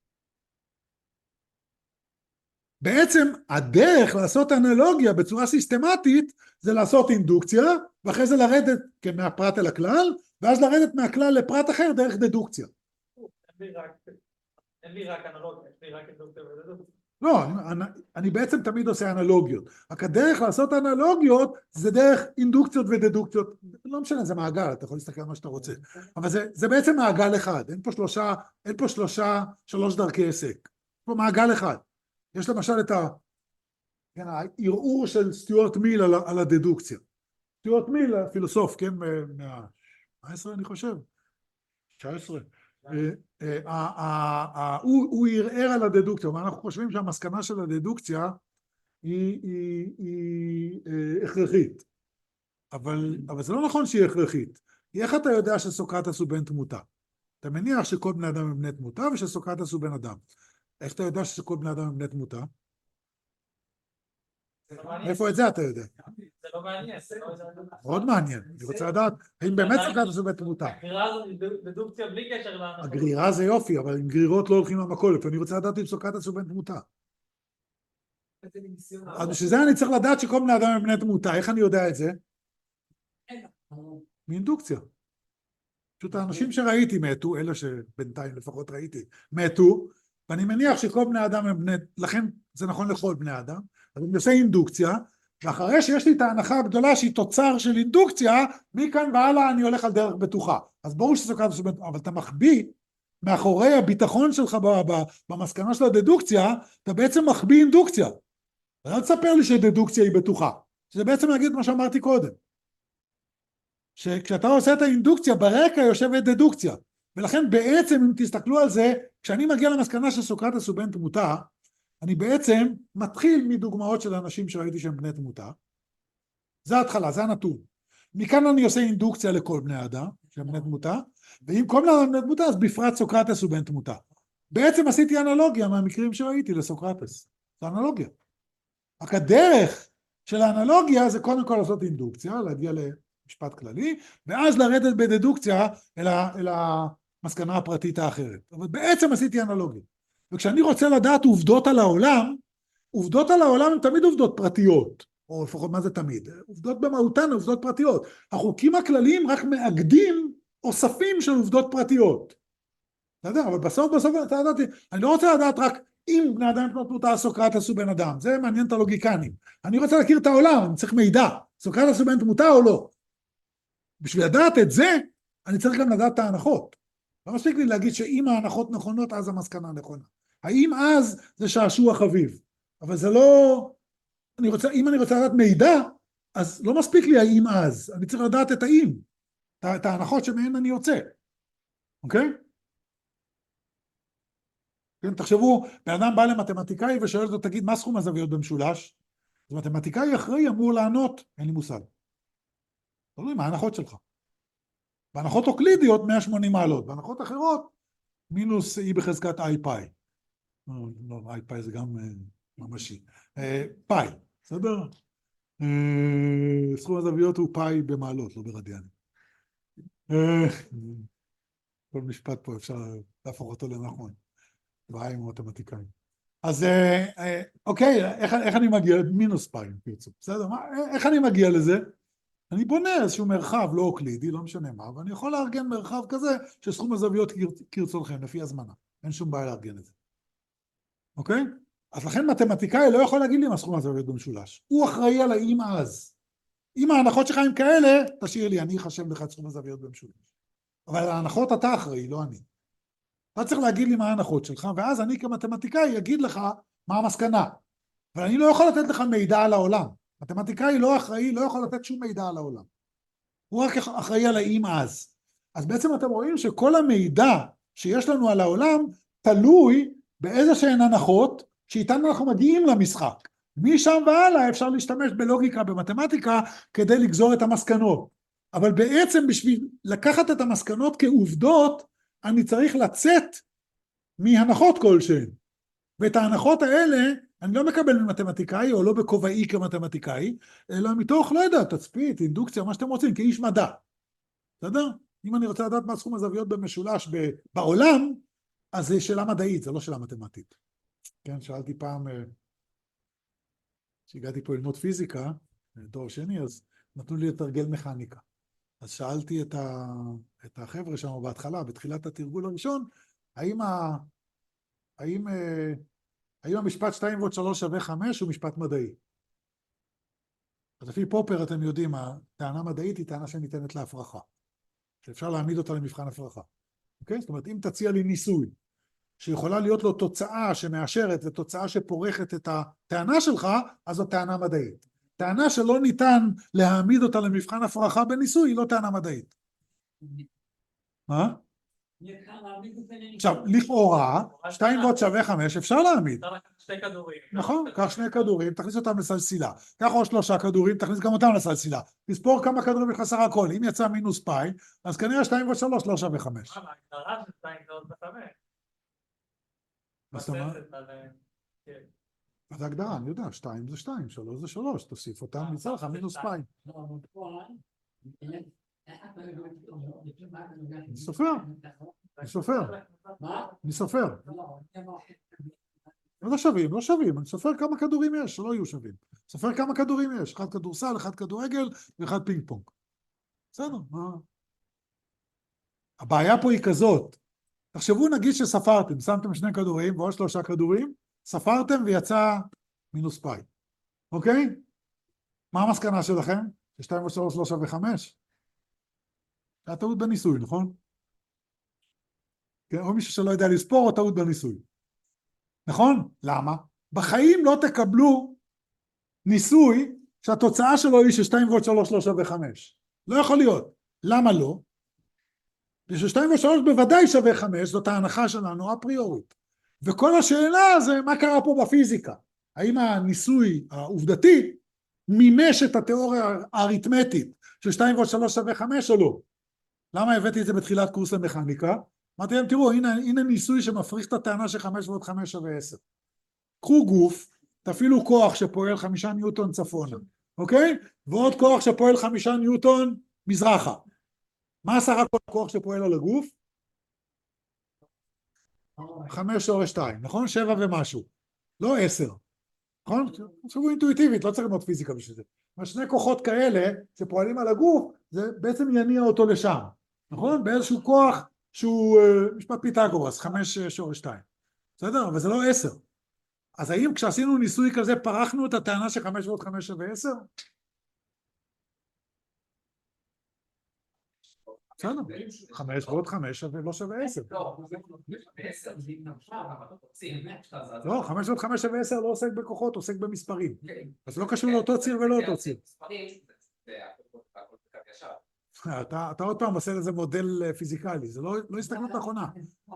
בעצם הדרך לעשות אנלוגיה בצורה סיסטמטית, זה לעשות אינדוקציה, ואחרי זה לרדת מהפרט אל הכלל, ואז לרדת מהכלל לפרט אחר דרך דדוקציה. אין לי רק אנלוגיה, יש לי רק אינדוקציה ודדוקציה. לא, אני בעצם תמיד עושה אנלוגיות. רק הדרך לעשות אנלוגיות זה דרך אינדוקציות ודדוקציות. לא משנה, זה מעגל, אתה יכול להסתכל על מה שאתה רוצה. אבל זה בעצם מעגל אחד. אין פה 3 דרכי עסק. יש פה מעגל אחד. יש למשל את הערעור של סטיוארט מיל על הדדוקציה. סטיוארט מיל, הפילוסוף, כן, מה-19 אני חושב? 19. הוא ערער על הדדוקציה, ואנחנו חושבים שהמסקנה של הדדוקציה היא הכרחית. אבל זה לא נכון שהיא הכרחית. איך אתה יודע שסוקרטס הוא בן תמותה? אתה מניח שכל בני אדם הם בני תמותה ושסוקרטס הוא בן אדם. איך אתה יודע שכל בני אדם הם בני תמותה? איפה את זה אתה יודע? זה לא מעניין. מאוד מעניין. אני רוצה לדעת, האם באמת סוקרטס הוא בן תמותה? הגרירה הזאת היא דדוקציה בלי קשר לאנלוגיה. הגרירה זה יופי, אבל עם גרירות לא הולכים למכולת. אני רוצה לדעת אם סוקרטס הוא בן תמותה. אז בשביל זה אני צריך לדעת שכל בני אדם הם בני תמותה. איך אני יודע את זה? מאינדוקציה. פשוט האנשים שראיתי מתו, אלה שבינתיים לפחות ראיתי, מתו, ואני מניח שכל בני אדם הם בני, לכן זה נכון לכל בני אדם, אז אני עושה אינדוקציה, ואחרי שיש לי את ההנחה הגדולה שהיא תוצר של אינדוקציה, מכאן והלאה אני הולך על דרך בטוחה. אז ברור שסוקרטס, אבל אתה מחביא מאחורי הביטחון שלך במסקנה של הדדוקציה, אתה בעצם מחביא אינדוקציה. ואל תספר לי שדדוקציה היא בטוחה. שזה בעצם להגיד מה שאמרתי קודם. שכשאתה עושה את האינדוקציה, ברקע יושבת דדוקציה. ולכן בעצם אם תסתכלו על זה, כשאני מגיע למסקנה שסוקרטס הוא בן תמותה, אני בעצם מתחיל מדוגמאות של אנשים שראיתי שהם בני תמותה. זה ההתחלה, זה הנתון. מכאן אני עושה אינדוקציה לכל בני האדם, שהם בני תמותה, ואם כל בני האדם בני תמותה, אז בפרט סוקרטס הוא בן תמותה. בעצם עשיתי אנלוגיה מהמקרים שראיתי לסוקרטס. זה אנלוגיה. רק הדרך של האנלוגיה זה קודם כל לעשות אינדוקציה, להגיע למשפט כללי, ואז לרדת בדדוקציה אל המסקנה הפרטית האחרת. אבל בעצם עשיתי אנלוגיה. וכשאני רוצה לדעת עובדות על העולם, עובדות על העולם הן תמיד עובדות פרטיות, או לפחות מה זה תמיד? עובדות במהותן, עובדות פרטיות. החוקים הכלליים רק מאגדים אוספים של עובדות פרטיות. אתה יודע, אבל בסוף, אני לא רוצה לדעת רק אם בני אדם בני תמותה, סוקרטס הוא בן אדם. זה מעניין את הלוגיקנים. אני רוצה להכיר את העולם, אני צריך מידע. סוקרטס הוא בן תמותה או לא? בשביל לדעת את זה, אני צריך גם לדעת את ההנחות. לא מספיק לי להגיד שאם ההנחות נכונות, אז המסקנה נכונה. האם אז זה שעשוע חביב. אבל זה לא... אם אני רוצה לדעת מידע, אז לא מספיק לי האם אז. אני צריך לדעת את האם. את ההנחות שמהן אני יוצא. אוקיי? כן, תחשבו, בן אדם בא למתמטיקאי ושואל אותו, תגיד, מה סכום הזוויות במשולש? אז מתמטיקאי אחראי אמור לענות, אין לי מושג. תראו, מה ההנחות שלך? בהנחות אוקלידיות 180 מעלות, בהנחות אחרות מינוס E בחזקת I פאי. לא, I פאי זה גם ממשי. פאי, בסדר? סכום הזוויות הוא פאי במעלות, לא ברדיאנים. כל משפט פה אפשר להפוך אותו לנכון. בעיה עם מתמטיקאים. אז אוקיי, איך אני מגיע? מינוס פאי, בסדר? איך אני מגיע לזה? אני בונה איזשהו מרחב לא אוקלידי, לא משנה מה, ואני יכול לארגן מרחב כזה שסכום הזוויות כרצונכם, לפי הזמנה. אין שום בעיה לארגן את זה. אוקיי? אז לכן מתמטיקאי לא יכול להגיד לי מה סכום הזוויות במשולש. הוא אחראי על האם אז. אם ההנחות שלך הם כאלה, תשאיר לי, אני אחשב לך את סכום הזוויות במשולש. אבל ההנחות אתה אחראי, לא אני. אתה צריך להגיד לי מה ההנחות שלך, ואז אני כמתמטיקאי אגיד לך מה המסקנה. אבל אני לא יכול לתת לך מידע על העולם. מתמטיקאי לא אחראי, לא יכול לתת שום מידע על העולם. הוא רק אחראי על האם אז. אז בעצם אתם רואים שכל המידע שיש לנו על העולם תלוי באיזה שהן הנחות שאיתן אנחנו מגיעים למשחק. משם והלאה אפשר להשתמש בלוגיקה, במתמטיקה, כדי לגזור את המסקנות. אבל בעצם בשביל לקחת את המסקנות כעובדות, אני צריך לצאת מהנחות כלשהן. ואת ההנחות האלה אני לא מקבל ממתמטיקאי, או לא בכובעי כמתמטיקאי, אלא מתוך, לא יודע, תצפית, אינדוקציה, מה שאתם רוצים, כאיש מדע. בסדר? אם אני רוצה לדעת מה סכום הזוויות במשולש בעולם, אז זה שאלה מדעית, זה לא שאלה מתמטית. כן, שאלתי פעם, כשהגעתי פה ללמוד פיזיקה, תואר שני, אז נתנו לי לתרגל מכניקה. אז שאלתי את החבר'ה שם בהתחלה, בתחילת התרגול הראשון, האם המשפט 2 ועוד 3 שווה 5 הוא משפט מדעי? אז לפי פופר אתם יודעים, הטענה מדעית היא טענה שניתנת להפרחה, שאפשר להעמיד אותה למבחן הפרחה. אוקיי? זאת אומרת, אם תציע לי ניסוי, שיכולה להיות לו תוצאה שמאשרת ותוצאה שפורכת את הטענה שלך, אז זו טענה מדעית. טענה שלא ניתן להעמיד אותה למבחן הפרחה בניסוי, היא לא טענה מדעית. מה? עכשיו, לכאורה, 2 ועוד שווה 5, אפשר להעמיד. אפשר לקחת 2 כדורים. נכון, קח 2 כדורים, תכניס אותם לסלסילה. קח עוד 3 כדורים, תכניס גם אותם לסלסילה. תספור כמה כדורים יחסר הכל. אם יצא מינוס פאי, אז כנראה 2 ועוד 3 לא שווה 5. ההגדרה של 2 זה עוד 5. מה זאת אומרת? אז ההגדרה, אני יודע, 2 זה 2, 3 זה 3, תוסיף אותם, יצא לך מינוס פאי. אני סופר. לא שווים, אני סופר כמה כדורים יש, שלא יהיו שווים. סופר כמה כדורים יש, 1 כדורסל, 1 כדורגל ו1 פינג פונג. בסדר, מה? הבעיה פה היא כזאת, תחשבו נגיד שספרתם, שמתם 2 כדורים ועוד 3 כדורים, ספרתם ויצא מינוס פאי. אוקיי? מה המסקנה שלכם? ש2 ו3 לא שווה 5? זה טעות בניסוי, נכון? או מישהו שלא יודע לספור, או טעות בניסוי. נכון? למה? בחיים לא תקבלו ניסוי שהתוצאה שלו היא ש2 ועוד 3 לא שווה 5. לא יכול להיות. למה לא? ש2 ו3 בוודאי שווה 5, זאת ההנחה שלנו אפריורית. וכל השאלה זה מה קרה פה בפיזיקה. האם הניסוי העובדתי מימש את התיאוריה האריתמטית ש2 ו3 שווה 5 או לא? למה הבאתי את זה בתחילת קורס למכניקה? אמרתי להם, תראו, הנה ניסוי שמפריך את הטענה ש5 ועוד 5 שווה 10. קחו גוף, תפעילו כוח שפועל 5 ניוטון צפונה, אוקיי? ועוד כוח שפועל 5 ניוטון מזרחה. מה סך הכל הכוח שפועל על הגוף? 5 שורש 2, נכון? 7 ומשהו, לא 10. נכון? תחשבו אינטואיטיבית, לא צריך ללמוד פיזיקה בשביל זה. שני כוחות כאלה שפועלים על הגוף, זה בעצם יניע אותו לשם, נכון? באיזשהו כוח שהוא משפט פיתגורס, 5 שורש 2. בסדר? אבל זה לא 10. אז האם כשעשינו ניסוי כזה פרחנו את הטענה ש5 ועוד 5 שווה 10? בסדר, 5 ועוד 5 לא שווה 10. לא, 5 ועוד 5 שווה 10 לא עוסק בכוחות, עוסק במספרים. אז לא קשור לאותו ציר ולא אותו ציר. אתה עוד פעם עושה לזה מודל פיזיקלי, זה לא הסתכלות נכונה.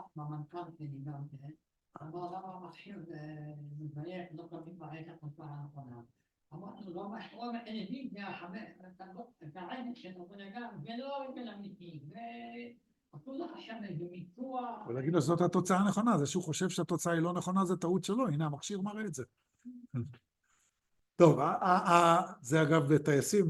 אמר למה מתחיל לבייך, לא קמים בערך התקופה האחרונה. אמרנו, לא מחרום ענבים את העין שלנו ונגע, ולא רגל אמיתי, ועשו לך שם איזה מיצוע. ולהגיד לו שזאת התוצאה הנכונה, זה שהוא חושב שהתוצאה היא לא נכונה, זה טעות שלו, הנה המכשיר מראה את זה. טוב, זה אגב בטייסים,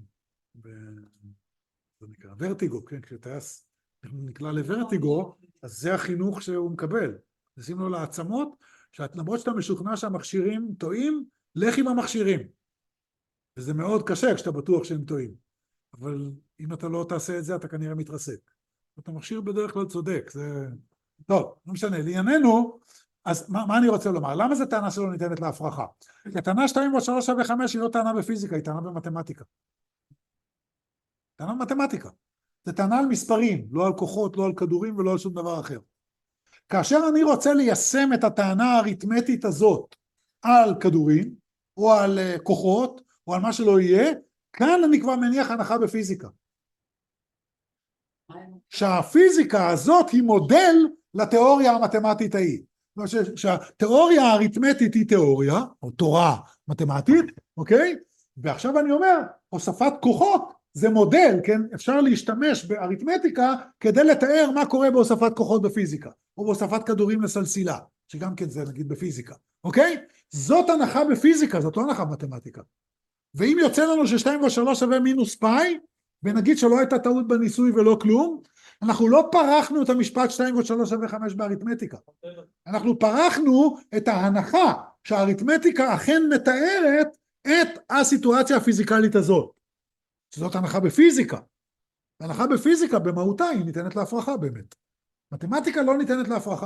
זה נקרא ורטיגו, כן, כשטייס נקלע לוורטיגו, אז זה החינוך שהוא מקבל. נשים לו לעצמות, למרות שאתה משוכנע שהמכשירים טועים, לך עם המכשירים. וזה מאוד קשה כשאתה בטוח שהם טועים. אבל אם אתה לא תעשה את זה, אתה כנראה מתרסק. אתה מכשיר בדרך כלל צודק. זה... טוב, לא משנה, לענייננו, אז מה אני רוצה לומר? למה זו טענה שלא ניתנת להפרחה? כי הטענה 2 ועוד 3 שווה 5 היא לא טענה בפיזיקה, היא טענה במתמטיקה. טענה במתמטיקה. זה טענה על מספרים, לא על כוחות, לא על כדורים ולא על שום דבר אחר. כאשר אני רוצה ליישם את הטענה האריתמטית הזאת על כדורים, או על כוחות, או על מה שלא יהיה, כאן אני כבר מניח הנחה בפיזיקה. שהפיזיקה הזאת היא מודל לתיאוריה המתמטית ההיא. שהתיאוריה האריתמטית היא תיאוריה, או תורה מתמטית, אוקיי? ועכשיו אני אומר, הוספת כוחות זה מודל, כן? אפשר להשתמש באריתמטיקה כדי לתאר מה קורה בהוספת כוחות בפיזיקה, או בהוספת כדורים לסלסילה, שגם כן זה נגיד בפיזיקה, אוקיי? זאת הנחה בפיזיקה, זאת לא הנחה במתמטיקה. ואם יוצא לנו ש2 ו3 שווה מינוס פאי, ונגיד שלא הייתה טעות בניסוי ולא כלום, אנחנו לא פרחנו את המשפט 2 ו3 שווה 5 באריתמטיקה. אנחנו פרחנו את ההנחה שהאריתמטיקה אכן מתארת את הסיטואציה הפיזיקלית הזאת. שזאת הנחה בפיזיקה. הנחה בפיזיקה במהותה היא ניתנת להפרחה באמת. מתמטיקה לא ניתנת להפרחה.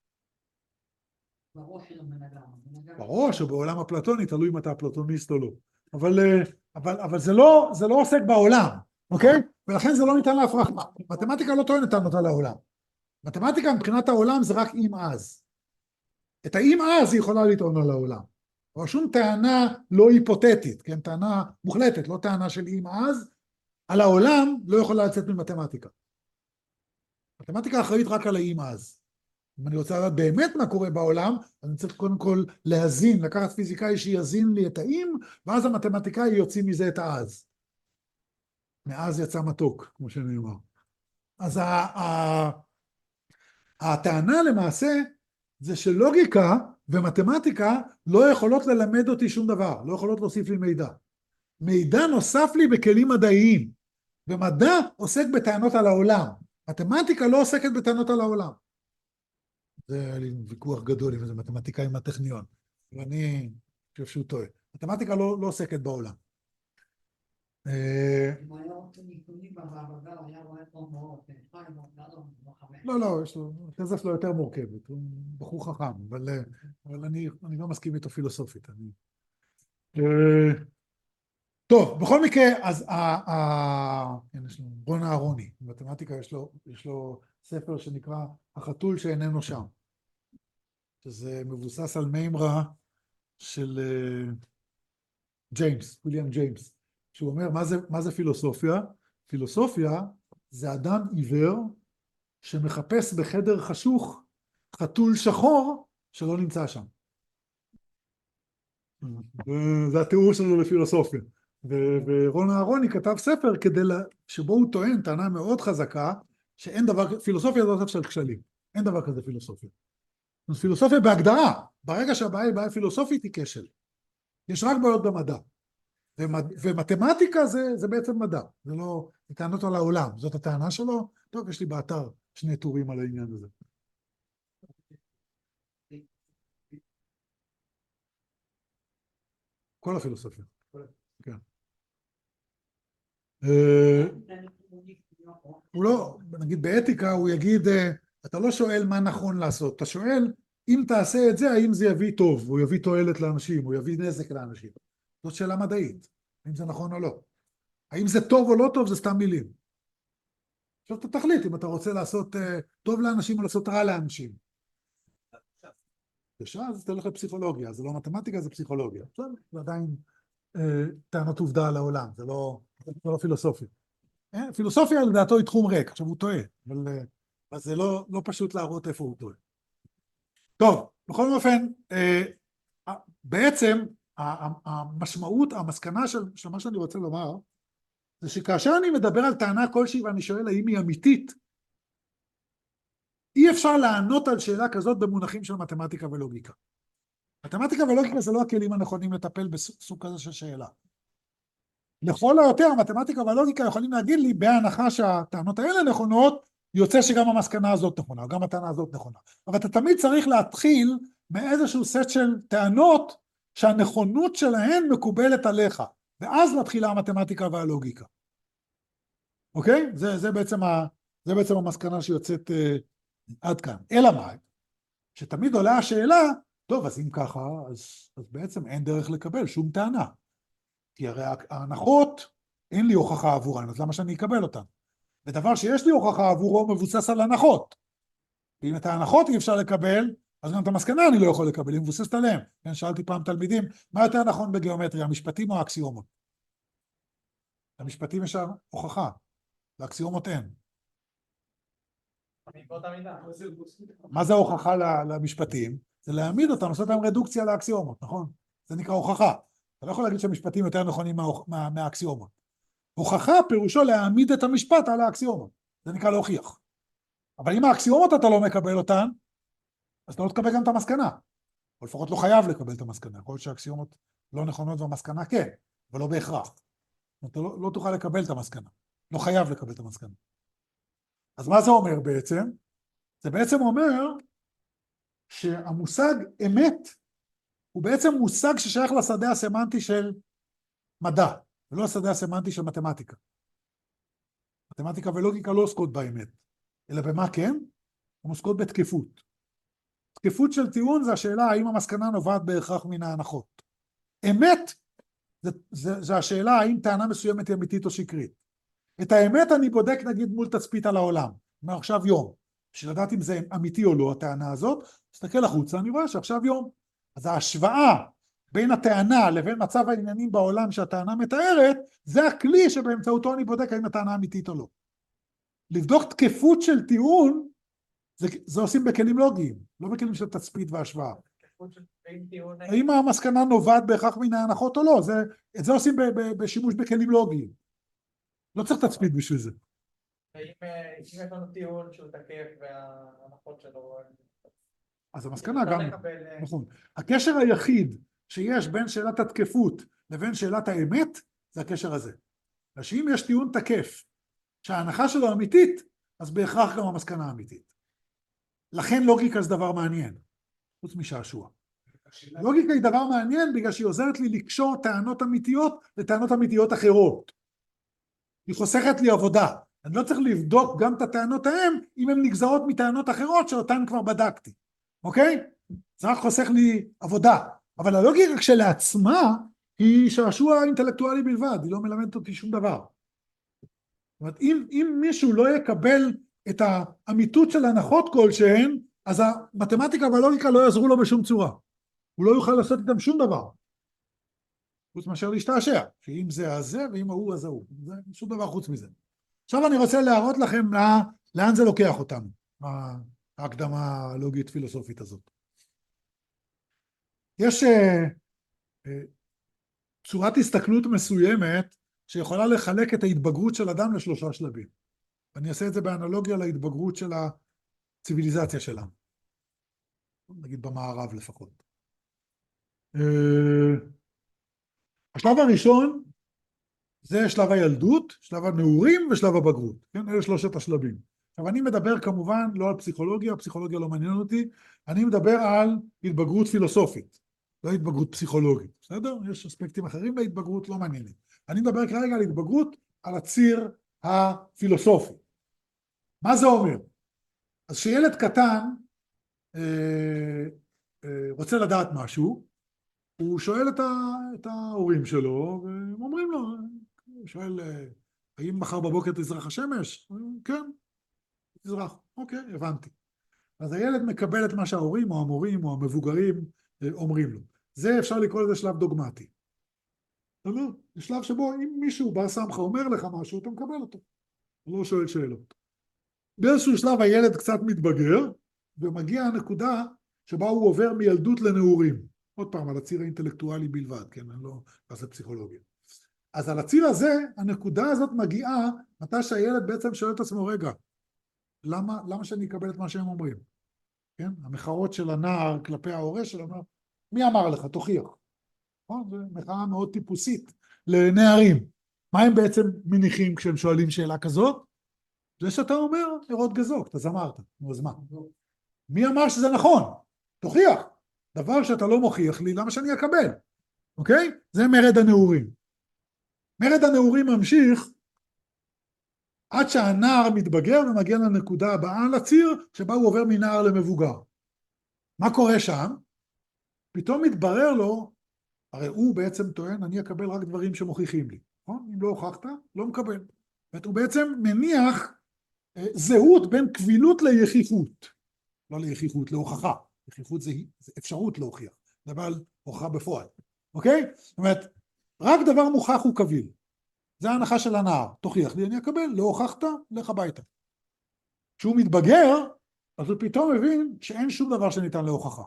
בראש או בעולם הפלטוני, תלוי אם אתה פלטוניסט או לא. אבל זה לא עוסק בעולם, אוקיי? ולכן זה לא ניתן להפרחה. מתמטיקה לא טוענת אותה לעולם. מתמטיקה מבחינת העולם זה רק אם אז. את האם אז היא יכולה לטעון על העולם. או שום טענה לא היפותטית, כן? טענה מוחלטת, לא טענה של אם אז, על העולם לא יכולה לצאת ממתמטיקה. מתמטיקה אחראית רק על האם אז. אם אני רוצה לדעת באמת מה קורה בעולם, אני צריך קודם כל להזין, לקחת פיזיקאי שיזין לי את האם, ואז המתמטיקאי יוציא מזה את האז. מאז יצא מתוק, כמו שאני אומר. אז הטענה למעשה זה שלוגיקה ומתמטיקה לא יכולות ללמד אותי שום דבר, לא יכולות להוסיף לי מידע. מידע נוסף לי בכלים מדעיים, ומדע עוסק בטענות על העולם. מתמטיקה לא עוסקת בטענות על העולם. זה היה לי ויכוח גדול עם איזה מתמטיקאי עם הטכניון, ואני חושב שהוא טועה. מתמטיקה לא עוסקת בעולם. אם היה רוצה נתונים במעבדה, היה רואה פה מאוד, לא, התזה שלו יותר מורכבת, הוא בחור חכם, אבל אני לא מסכים איתו פילוסופית. טוב, בכל מקרה, אז יש לו רון אהרוני, במתמטיקה יש לו ספר שנקרא החתול שאיננו שם, שזה מבוסס על מימרה של ג'יימס, ויליאם ג'יימס, שהוא אומר, מה זה פילוסופיה? פילוסופיה זה אדם עיוור שמחפש בחדר חשוך חתול שחור שלא נמצא שם. זה התיאור שלנו לפילוסופיה. ורון אהרוני כתב ספר שבו הוא טוען טענה מאוד חזקה, שאין דבר, פילוסופיה זה לא של כשלים, אין דבר כזה פילוסופיה. אז פילוסופיה בהגדרה, ברגע שהבעיה היא בעיה פילוסופית היא כשל. יש רק בעיות במדע. ומתמטיקה זה בעצם מדע, זה לא, זה טענות על העולם, זאת הטענה שלו. טוב, יש לי באתר 2 טורים על העניין הזה. כל הפילוסופיה. כן. הוא לא, נגיד באתיקה הוא יגיד, אתה לא שואל מה נכון לעשות, אתה שואל אם תעשה את זה, האם זה יביא טוב, או יביא תועלת לאנשים, או יביא נזק לאנשים. זאת שאלה מדעית, האם זה נכון או לא. האם זה טוב או לא טוב, זה סתם מילים. עכשיו אתה תחליט אם אתה רוצה לעשות טוב לאנשים או לעשות רע לאנשים. אז תלך לפסיכולוגיה, זה לא מתמטיקה, זה פסיכולוגיה. עכשיו, זה עדיין טענות עובדה על העולם, זה לא פילוסופיה. פילוסופיה לדעתו היא תחום ריק, עכשיו הוא טועה, אבל זה לא פשוט להראות איפה הוא טועה. טוב, בכל אופן, בעצם המשמעות, המסקנה של מה שאני רוצה לומר, זה שכאשר אני מדבר על טענה כלשהי ואני שואל האם היא אמיתית, אי אפשר לענות על שאלה כזאת במונחים של מתמטיקה ולוגיקה. מתמטיקה ולוגיקה זה לא הכלים הנכונים לטפל בסוג כזה של שאלה. לכל היותר, המתמטיקה והלוגיקה יכולים להגיד לי, בהנחה שהטענות האלה נכונות, יוצא שגם המסקנה הזאת נכונה, או גם הטענה הזאת נכונה. אבל אתה תמיד צריך להתחיל מאיזשהו סט של טענות, שהנכונות שלהן מקובלת עליך, ואז מתחילה המתמטיקה והלוגיקה. אוקיי? זה בעצם המסקנה שיוצאת עד כאן. אלא מה? שתמיד עולה השאלה, טוב, אז אם ככה, אז בעצם אין דרך לקבל שום טענה. כי הרי ההנחות, אין לי הוכחה עבורן, אז למה שאני אקבל אותן? ודבר שיש לי הוכחה עבורו מבוסס על הנחות. ואם את ההנחות אי אפשר לקבל, אז גם את המסקנה אני לא יכול לקבל, היא מבוססת עליהם. כן, שאלתי פעם תלמידים, מה יותר נכון בגיאומטריה, המשפטים או האקסיומות? למשפטים יש הוכחה, לאקסיומות אין. מה זה הוכחה למשפטים? זה להעמיד אותם, לעשות להם רדוקציה לאקסיומות, נכון? זה נקרא הוכחה. אתה לא יכול להגיד שהמשפטים יותר נכונים מהאקסיומות. הוכחה פירושו להעמיד את המשפט על האקסיומות. זה נקרא להוכיח. אבל אם האקסיומות אתה לא מקבל אותן, אז אתה לא תקבל גם את המסקנה. או לפחות לא חייב לקבל את המסקנה. יכול להיות שהאקסיומות לא נכונות והמסקנה כן, אבל לא בהכרח. אתה לא תוכל לקבל את המסקנה. לא חייב לקבל את המסקנה. אז מה זה אומר בעצם? זה בעצם אומר שהמושג אמת הוא בעצם מושג ששייך לשדה הסמנטי של מדע, ולא לשדה הסמנטי של מתמטיקה. מתמטיקה ולוגיקה לא עוסקות באמת, אלא במה כן? הן עוסקות בתקפות. תקפות של טיעון זה השאלה האם המסקנה נובעת בהכרח מן ההנחות. אמת זה השאלה האם טענה מסוימת היא אמיתית או שקרית. את האמת אני בודק נגיד מול תצפית על העולם, מעכשיו יום. בשביל לדעת אם זה אמיתי או לא הטענה הזאת, תסתכל החוצה, אני רואה שעכשיו יום. אז ההשוואה בין הטענה לבין מצב העניינים בעולם שהטענה מתארת, זה הכלי שבאמצעותו אני בודק האם הטענה אמיתית או לא. לבדוק תקפות של טיעון, זה עושים בכלים לוגיים, לא בכלים של תצפית והשוואה. האם המסקנה נובעת בהכרח מן ההנחות או לא, את זה עושים בשימוש בכלים לוגיים. לא צריך תצפית בשביל זה. אם יש לנו טיעון שהוא תקף וההנחות שלו... אז המסקנה גם... נכון. הקשר היחיד שיש בין שאלת התקפות לבין שאלת האמת, זה הקשר הזה. שאם יש טיעון תקף, שההנחה שלו אמיתית, אז בהכרח גם המסקנה אמיתית. לכן לוגיקה זה דבר מעניין, חוץ משעשוע. לוגיקה היא דבר מעניין בגלל שהיא עוזרת לי לקשור טענות אמיתיות לטענות אמיתיות אחרות. היא חוסכת לי עבודה. אני לא צריך לבדוק גם את הטענות ההם, אם הן נגזרות מטענות אחרות שאותן כבר בדקתי. אוקיי? זה רק חוסך לי עבודה. אבל הלוגיקה כשלעצמה היא שעשוע אינטלקטואלי בלבד, היא לא מלמדת אותי שום דבר. זאת אומרת, אם מישהו לא יקבל את האמיתות של הנחות כלשהן, אז המתמטיקה והלוגיקה לא יעזרו לו בשום צורה. הוא לא יוכל לעשות איתם שום דבר. חוץ מאשר להשתעשע, שאם זה הזה ואם הוא אז הוא. זה שום דבר חוץ מזה. עכשיו אני רוצה להראות לכם לאן זה לוקח אותנו, ההקדמה הלוגית פילוסופית הזאת? יש צורת הסתכלות מסוימת שיכולה לחלק את ההתבגרות של אדם לשלושה שלבים. אני אעשה את זה באנלוגיה להתבגרות של הציביליזציה שלנו. נגיד במערב לפחות. השלב הראשון זה שלב הילדות, שלב הנעורים ושלב הבגרות. כן? אלה שלושת השלבים. עכשיו אני מדבר כמובן לא על פסיכולוגיה, הפסיכולוגיה לא מעניין אותי, אני מדבר על התבגרות פילוסופית, לא התבגרות פסיכולוגית. בסדר? יש אספקטים אחרים להתבגרות, לא מעניינים. אני מדבר כרגע על התבגרות על הציר הפילוסופי. מה זה אומר? אז שילד קטן רוצה לדעת משהו, הוא שואל את ההורים שלו, והם אומרים לו, הוא שואל, האם מחר בבוקר תזרח השמש? כן, תזרח. אוקיי, הבנתי. אז הילד מקבל את מה שההורים או המורים או המבוגרים אומרים לו. זה אפשר לקרוא לזה שלב דוגמטי. זה שלב שבו אם מישהו בר סמכה אומר לך משהו, אתה מקבל אותו. הוא לא שואל שאלות. באיזשהו שלב הילד קצת מתבגר, ומגיע הנקודה שבה הוא עובר מילדות לנעורים. עוד פעם, על הציר האינטלקטואלי בלבד, כן? אני לא עושה פסיכולוגיה. אז על הציר הזה, הנקודה הזאת מגיעה, מתי שהילד בעצם שואל את עצמו, רגע, למה שאני אקבל את מה שהם אומרים? כן? המחאות של הנער כלפי ההורה שלו, מי אמר לך? תוכיח. זו מחאה מאוד טיפוסית לנערים. מה הם בעצם מניחים כשהם שואלים שאלה כזאת? זה שאתה אומר, לראות גזוק, אז אמרת, אז מה? מי אמר שזה נכון? תוכיח. דבר שאתה לא מוכיח לי, למה שאני אקבל? אוקיי? זה מרד הנעורים. מרד הנעורים ממשיך עד שהנער מתבגר ומגיע לנקודה הבאה לציר, שבה הוא עובר מנער למבוגר. מה קורה שם? פתאום מתברר לו, הרי הוא בעצם טוען, אני אקבל רק דברים שמוכיחים לי. אם לא הוכחת, לא מקבל. הוא בעצם מניח זהות בין קבילות ליחיכות. לא ליחיכות, להוכחה. יחיכות זה אפשרות להוכיח. דבר על הוכחה בפועל. אוקיי? זאת אומרת, רק דבר מוכח הוא קביל. זה ההנחה של הנער. תוכיח לי, אני אקבל. לא הוכחת, לך הביתה. כשהוא מתבגר, אז הוא פתאום מבין שאין שום דבר שניתן להוכחה.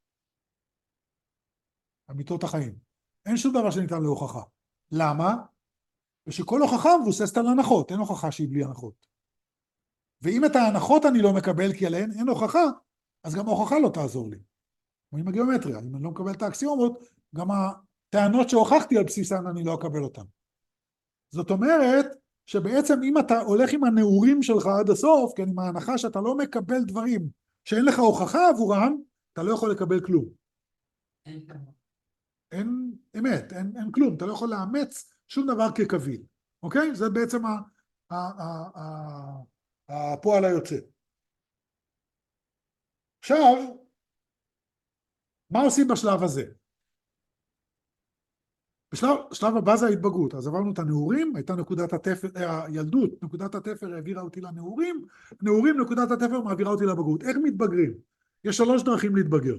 אמיתות החיים. אין שום דבר שניתן להוכחה. למה? ושכל הוכחה מבוססת על הנחות. אין הוכחה שהיא בלי הנחות. ואם את ההנחות אני לא מקבל כי עליהן אין הוכחה, אז גם ההוכחה לא תעזור לי. כמו עם הגיאומטריה, אם אני לא מקבל את האקסיומות, גם הטענות שהוכחתי על בסיסן אני לא אקבל אותן. זאת אומרת שבעצם אם אתה הולך עם הנעורים שלך עד הסוף, כן, עם ההנחה שאתה לא מקבל דברים שאין לך הוכחה עבורם, אתה לא יכול לקבל כלום. אין אמת, אין כלום, אתה לא יכול לאמץ שום דבר כקביל. אוקיי? זה בעצם הפועל היוצא. עכשיו, מה עושים בשלב הזה? בשלב הבא זה ההתבגרות. אז עברנו את הנעורים, הייתה נקודת התפר, הילדות, נקודת התפר העבירה אותי לנעורים, נעורים, נקודת התפר מעבירה אותי לבגרות. איך מתבגרים? יש 3 דרכים להתבגר.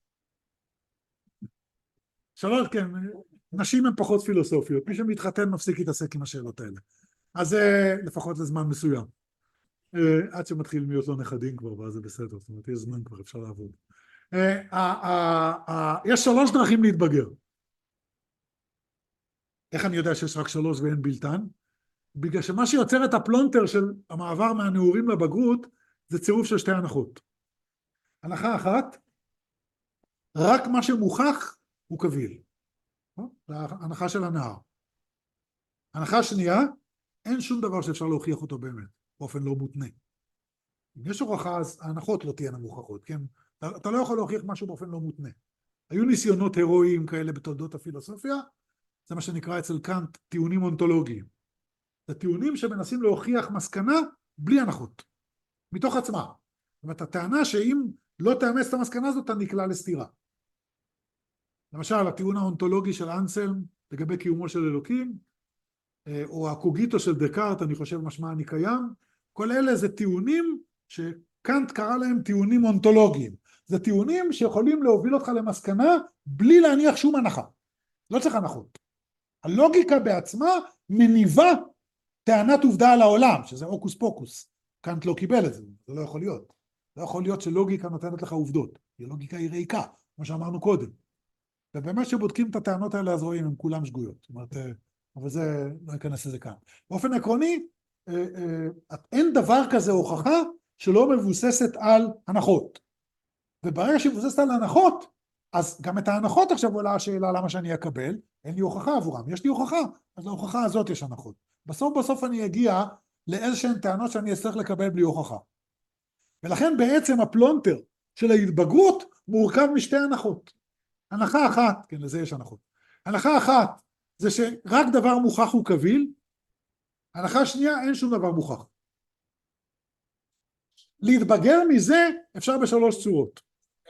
3, כן, נשים הן פחות פילוסופיות, מי שמתחתן מפסיק להתעסק עם השאלות האלה. אז זה לפחות לזמן מסוים. עד שמתחיל להיות לו נכדים כבר, ואז זה בסדר, זאת אומרת, יש זמן כבר, אפשר לעבוד. יש 3 דרכים להתבגר. איך אני יודע שיש רק 3 ואין בלתן? בגלל שמה שיוצר את הפלונטר של המעבר מהנעורים לבגרות, זה צירוף של 2 הנחות. הנחה אחת, רק מה שמוכח הוא קביל. זה ההנחה של הנער. הנחה שנייה, אין שום דבר שאפשר להוכיח אותו באמת, באופן לא מותנה. אם יש הוכחה, אז ההנחות לא תהיינה מוכחות, כן? אתה לא יכול להוכיח משהו באופן לא מותנה. היו ניסיונות הירואיים כאלה בתולדות הפילוסופיה, זה מה שנקרא אצל קאנט טיעונים אונתולוגיים. זה טיעונים שמנסים להוכיח מסקנה בלי הנחות, מתוך עצמה. זאת אומרת, הטענה שאם לא תאמץ את המסקנה הזאת, אתה נקלע לסתירה. למשל, הטיעון האונתולוגי של אנסלם לגבי קיומו של אלוקים, או הקוגיטו של דקארט, אני חושב משמע אני קיים, כל אלה זה טיעונים שקאנט קרא להם טיעונים אונתולוגיים. זה טיעונים שיכולים להוביל אותך למסקנה בלי להניח שום הנחה. לא צריך הנחות. הלוגיקה בעצמה מניבה טענת עובדה על העולם, שזה אוקוס פוקוס. קאנט לא קיבל את זה, זה לא יכול להיות. לא יכול להיות שלוגיקה נותנת לך עובדות, כי לוגיקה היא ריקה, כמו שאמרנו קודם. ובאמת שבודקים את הטענות האלה, אז רואים, הן כולם שגויות. זאת אומרת, אבל זה, לא אכנס לזה כאן. באופן עקרוני, אין דבר כזה הוכחה שלא מבוססת על הנחות. וברגע שהיא מבוססת על הנחות, אז גם את ההנחות עכשיו עולה השאלה למה שאני אקבל, אין לי הוכחה עבורם, יש לי הוכחה, אז להוכחה הזאת יש הנחות. בסוף אני אגיע לאיזשהן טענות שאני אצטרך לקבל בלי הוכחה. ולכן בעצם הפלונטר של ההתבגרות מורכב משתי הנחות. הנחה אחת, כן, לזה יש הנחות. הנחה אחת זה שרק דבר מוכח הוא קביל, הנחה שנייה אין שום דבר מוכח. להתבגר מזה אפשר בשלוש צורות.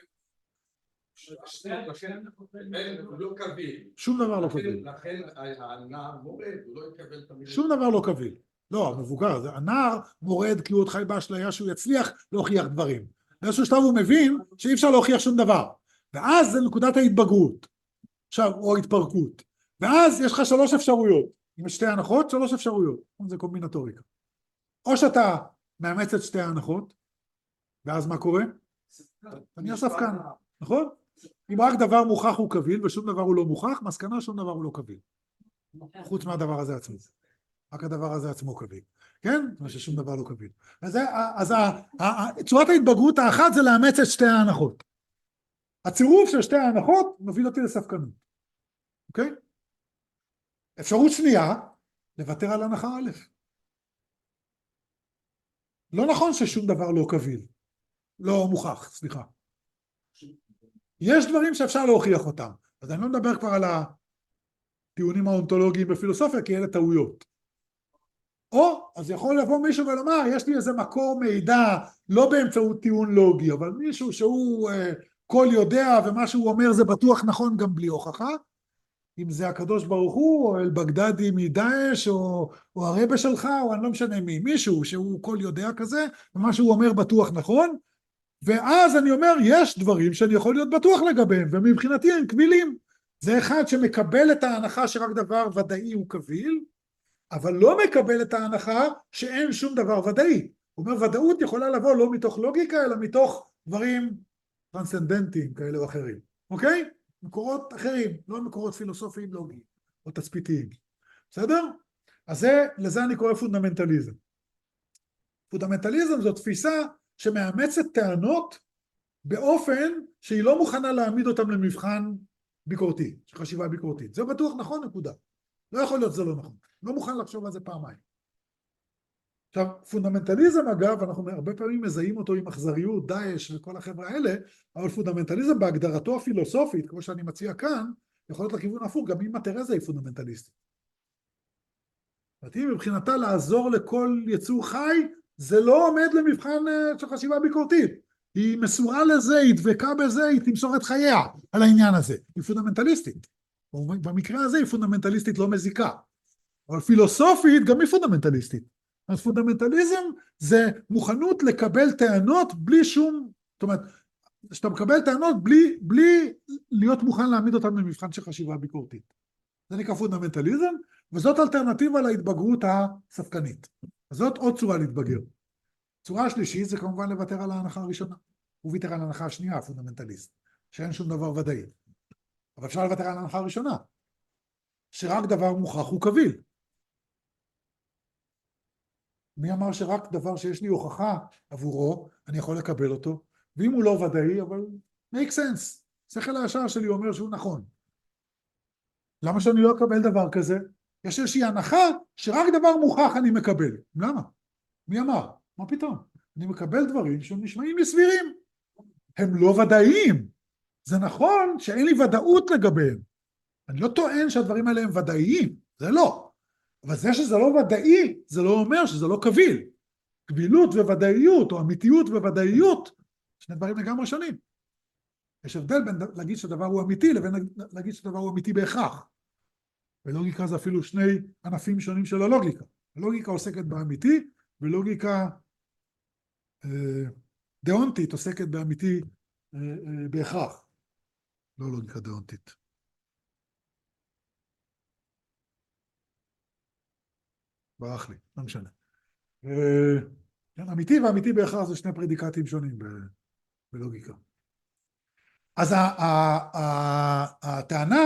לא קביל. שום דבר לא קביל. לכן הנער מורד, הוא לא יקבל את המילה. שום דבר לא קביל. לא, המבוגר, הנער מורד כי הוא עוד חי באשליה שהוא יצליח להוכיח דברים. באיזשהו שלב הוא מבין שאי אפשר להוכיח שום דבר. ואז זה נקודת ההתבגרות. עכשיו, או התפרקות. ואז יש לך שלוש אפשרויות. עם שתי הנחות, שלוש אפשרויות. זה קומבינטוריקה. או שאתה מאמץ את שתי ההנחות, ואז מה קורה? אני הספקן, נכון? אם רק דבר מוכח הוא קביל ושום דבר הוא לא מוכח, מסקנה שום דבר הוא לא קביל. חוץ מהדבר הזה עצמו. רק הדבר הזה עצמו קביל. כן? מה ששום דבר לא קביל. אז צורת ההתבגרות האחת זה לאמץ את שתי ההנחות. הצירוף של שתי ההנחות מוביל אותי לספקנות. אוקיי? אפשרות שנייה, לוותר על הנחה א'. לא נכון ששום דבר לא קביל. לא מוכח, סליחה. יש דברים שאפשר להוכיח אותם. אז אני לא מדבר כבר על הטיעונים האונתולוגיים בפילוסופיה, כי אלה טעויות. או, אז יכול לבוא מישהו ולומר, יש לי איזה מקור מידע, לא באמצעות טיעון לוגי, אבל מישהו שהוא כל יודע, ומה שהוא אומר זה בטוח נכון גם בלי הוכחה, אם זה הקדוש ברוך הוא, או אל בגדדי מדאעש, או הרבה שלך, או אני לא משנה מי, מישהו שהוא כל יודע כזה, ומה שהוא אומר בטוח נכון, ואז אני אומר, יש דברים שאני יכול להיות בטוח לגביהם, ומבחינתי הם קבילים. זה אחד שמקבל את ההנחה שרק דבר ודאי הוא קביל, אבל לא מקבל את ההנחה שאין שום דבר ודאי. הוא אומר, ודאות יכולה לבוא לא מתוך לוגיקה, אלא מתוך דברים טרנסצנדנטיים כאלה או אחרים. אוקיי? מקורות אחרים, לא מקורות פילוסופיים לוגיים, או תצפיתיים. בסדר? אז לזה אני קורא פונדמנטליזם. פונדמנטליזם זו תפיסה שמאמצת טענות באופן שהיא לא מוכנה להעמיד אותם למבחן ביקורתי, חשיבה ביקורתית. זה בטוח נכון, נקודה. לא יכול להיות זה לא נכון. לא מוכן לחשוב על זה פעמיים. עכשיו, פונדמנטליזם אגב, אנחנו הרבה פעמים מזהים אותו עם אכזריות, דאעש וכל החבר'ה האלה, אבל פונדמנטליזם בהגדרתו הפילוסופית, כמו שאני מציע כאן, יכול להיות לכיוון הפוך, גם אמא תרזה היא פונדמנטליסטית. היא מבחינתה לעזור לכל יצור חי, זה לא עומד למבחן של חשיבה ביקורתית. היא מסורה לזה, היא דבקה בזה, היא תמסור את חייה על העניין הזה. היא פונדמנטליסטית. במקרה הזה היא פונדמנטליסטית לא מזיקה. אבל פילוסופית גם היא פונדמנטליסטית. אז פונדמנטליזם זה מוכנות לקבל טענות בלי שום, זאת אומרת, שאתה מקבל טענות בלי להיות מוכן להעמיד אותם במבחן של חשיבה ביקורתית. זה נקרא פונדמנטליזם, וזאת אלטרנטיבה להתבגרות הספקנית. אז זאת עוד צורה להתבגר. צורה שלישית זה כמובן לוותר על ההנחה הראשונה. הוא ויתר על ההנחה השנייה, הפונדמנטליסט, שאין שום דבר ודאי. אבל אפשר לוותר על ההנחה הראשונה, שרק דבר מוכח הוא קביל. מי אמר שרק דבר שיש לי הוכחה עבורו, אני יכול לקבל אותו, ואם הוא לא ודאי, אבל make sense. שכל הישר שלי אומר שהוא נכון. למה שאני לא אקבל דבר כזה? יש איזושהי הנחה שרק דבר מוכח אני מקבל. למה? מי אמר? מה פתאום? אני מקבל דברים שהם נשמעים לי סבירים. הם לא ודאיים. זה נכון שאין לי ודאות לגביהם. אני לא טוען שהדברים האלה הם ודאיים. זה לא. אבל זה שזה לא ודאי, זה לא אומר שזה לא קביל. קבילות וודאיות, או אמיתיות וודאיות, שני דברים לגמרי שונים. יש הבדל בין להגיד שהדבר הוא אמיתי, לבין להגיד שהדבר הוא אמיתי בהכרח. ולוגיקה זה אפילו שני ענפים שונים של הלוגיקה. הלוגיקה עוסקת באמיתי, ולוגיקה דאונטית עוסקת באמיתי בהכרח. לא לוגיקה דאונטית. ברח לי, לא משנה. כן, אמיתי ואמיתי בהכרח זה שני פרדיקטים שונים בלוגיקה. אז הטענה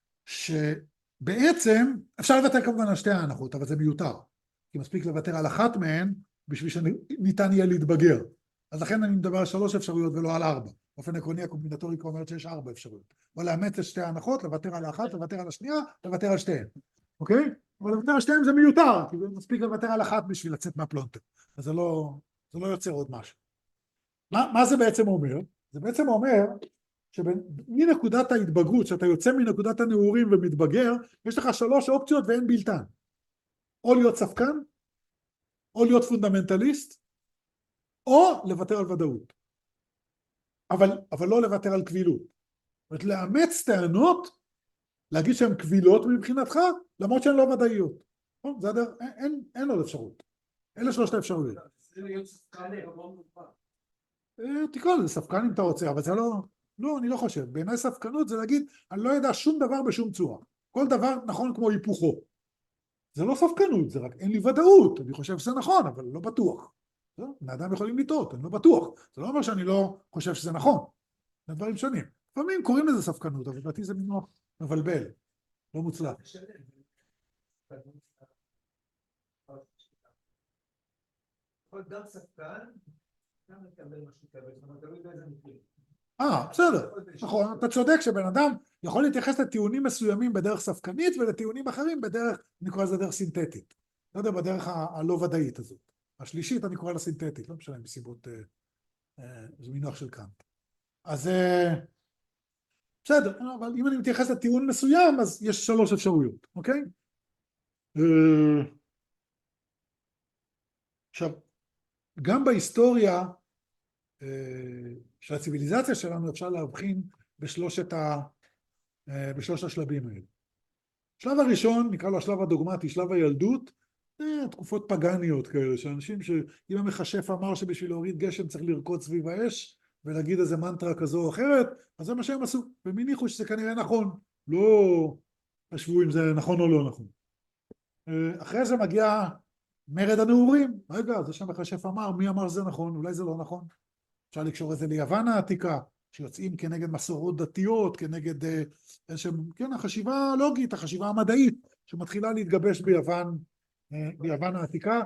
שבעצם אפשר לוותר כמובן על שתי ההנחות, אבל זה מיותר. כי מספיק לוותר על אחת מהן בשביל שניתן יהיה להתבגר. אז לכן אני מדבר על 3 אפשרויות ולא על 4. באופן עקרוני הקומבינטוריקה אומרת שיש 4 אפשרויות. או לאמץ את שתי ההנחות, לוותר על האחת, לוותר על השנייה, לוותר על שתיהן. אוקיי? אבל לוותר על שתיהן זה מיותר, כי מספיק לוותר על אחת בשביל לצאת מהפלונטר. אז זה לא יוצר עוד משהו. מה זה בעצם אומר? זה בעצם אומר שמנקודת ההתבגרות, שאתה יוצא מנקודת הנעורים ומתבגר, יש לך 3 אופציות ואין בלתן. או להיות ספקן, או להיות פונדמנטליסט, או לוותר על ודאות. אבל לא לוותר על קבילות. זאת אומרת, לאמץ טענות, להגיד שהן קבילות מבחינתך, למרות שהן לא ודאיות. זה הדרך, אין עוד אפשרות. אלה 3 האפשרויות. זה להיות ספקן, לא מובן. תקרא לזה ספקן אם אתה רוצה, אבל זה לא, אני לא חושב. בעיניי ספקנות זה להגיד, אני לא יודע שום דבר בשום צורה. כל דבר נכון כמו היפוכו. זה לא ספקנות, זה רק אין לי ודאות. אני חושב שזה נכון, אבל לא בטוח. בני אדם יכולים לטעות, אני לא בטוח. זה לא אומר שאני לא חושב שזה נכון. זה דברים שונים. לפעמים קוראים לזה ספקנות, אבל לדעתי זה מינוח מבלבל, לא מוצלח. גם ספקן, גם לקבל מה שתקבל, זאת אומרת, תלוי באיזה מקרים. בסדר, נכון, אתה צודק שבן אדם יכול להתייחס לטיעונים מסוימים בדרך ספקנית ולטיעונים אחרים בדרך, אני קורא לזה דרך סינתטית. לא יודע, בדרך הלא ודאית הזאת. השלישית אני קורא לה סינתטית, לא משנה מסיבות, זה מינוח של קאנט. אז בסדר, אבל אם אני מתייחס לטיעון מסוים, אז יש 3 אפשרויות, אוקיי? עכשיו, גם בהיסטוריה של הציביליזציה שלנו אפשר להבחין בשלוש השלבים האלה. השלב הראשון, נקרא לו השלב הדוגמטי, שלב הילדות, תקופות פגניות כאלה, שאנשים שאם המכשף אמר שבשביל להוריד גשם צריך לרקוד סביב האש, ולהגיד איזה מנטרה כזו או אחרת, אז זה מה שהם עשו, והם הניחו שזה כנראה נכון, לא חשבו אם זה נכון או לא נכון. אחרי זה מגיע מרד הנעורים, רגע, זה שהמכשף אמר, מי אמר שזה נכון, אולי זה לא נכון. אפשר לקשור את זה ליוון העתיקה, שיוצאים כנגד מסורות דתיות, כנגד כן, החשיבה הלוגית, החשיבה המדעית, שמתחילה להתגבש ביוון העתיקה.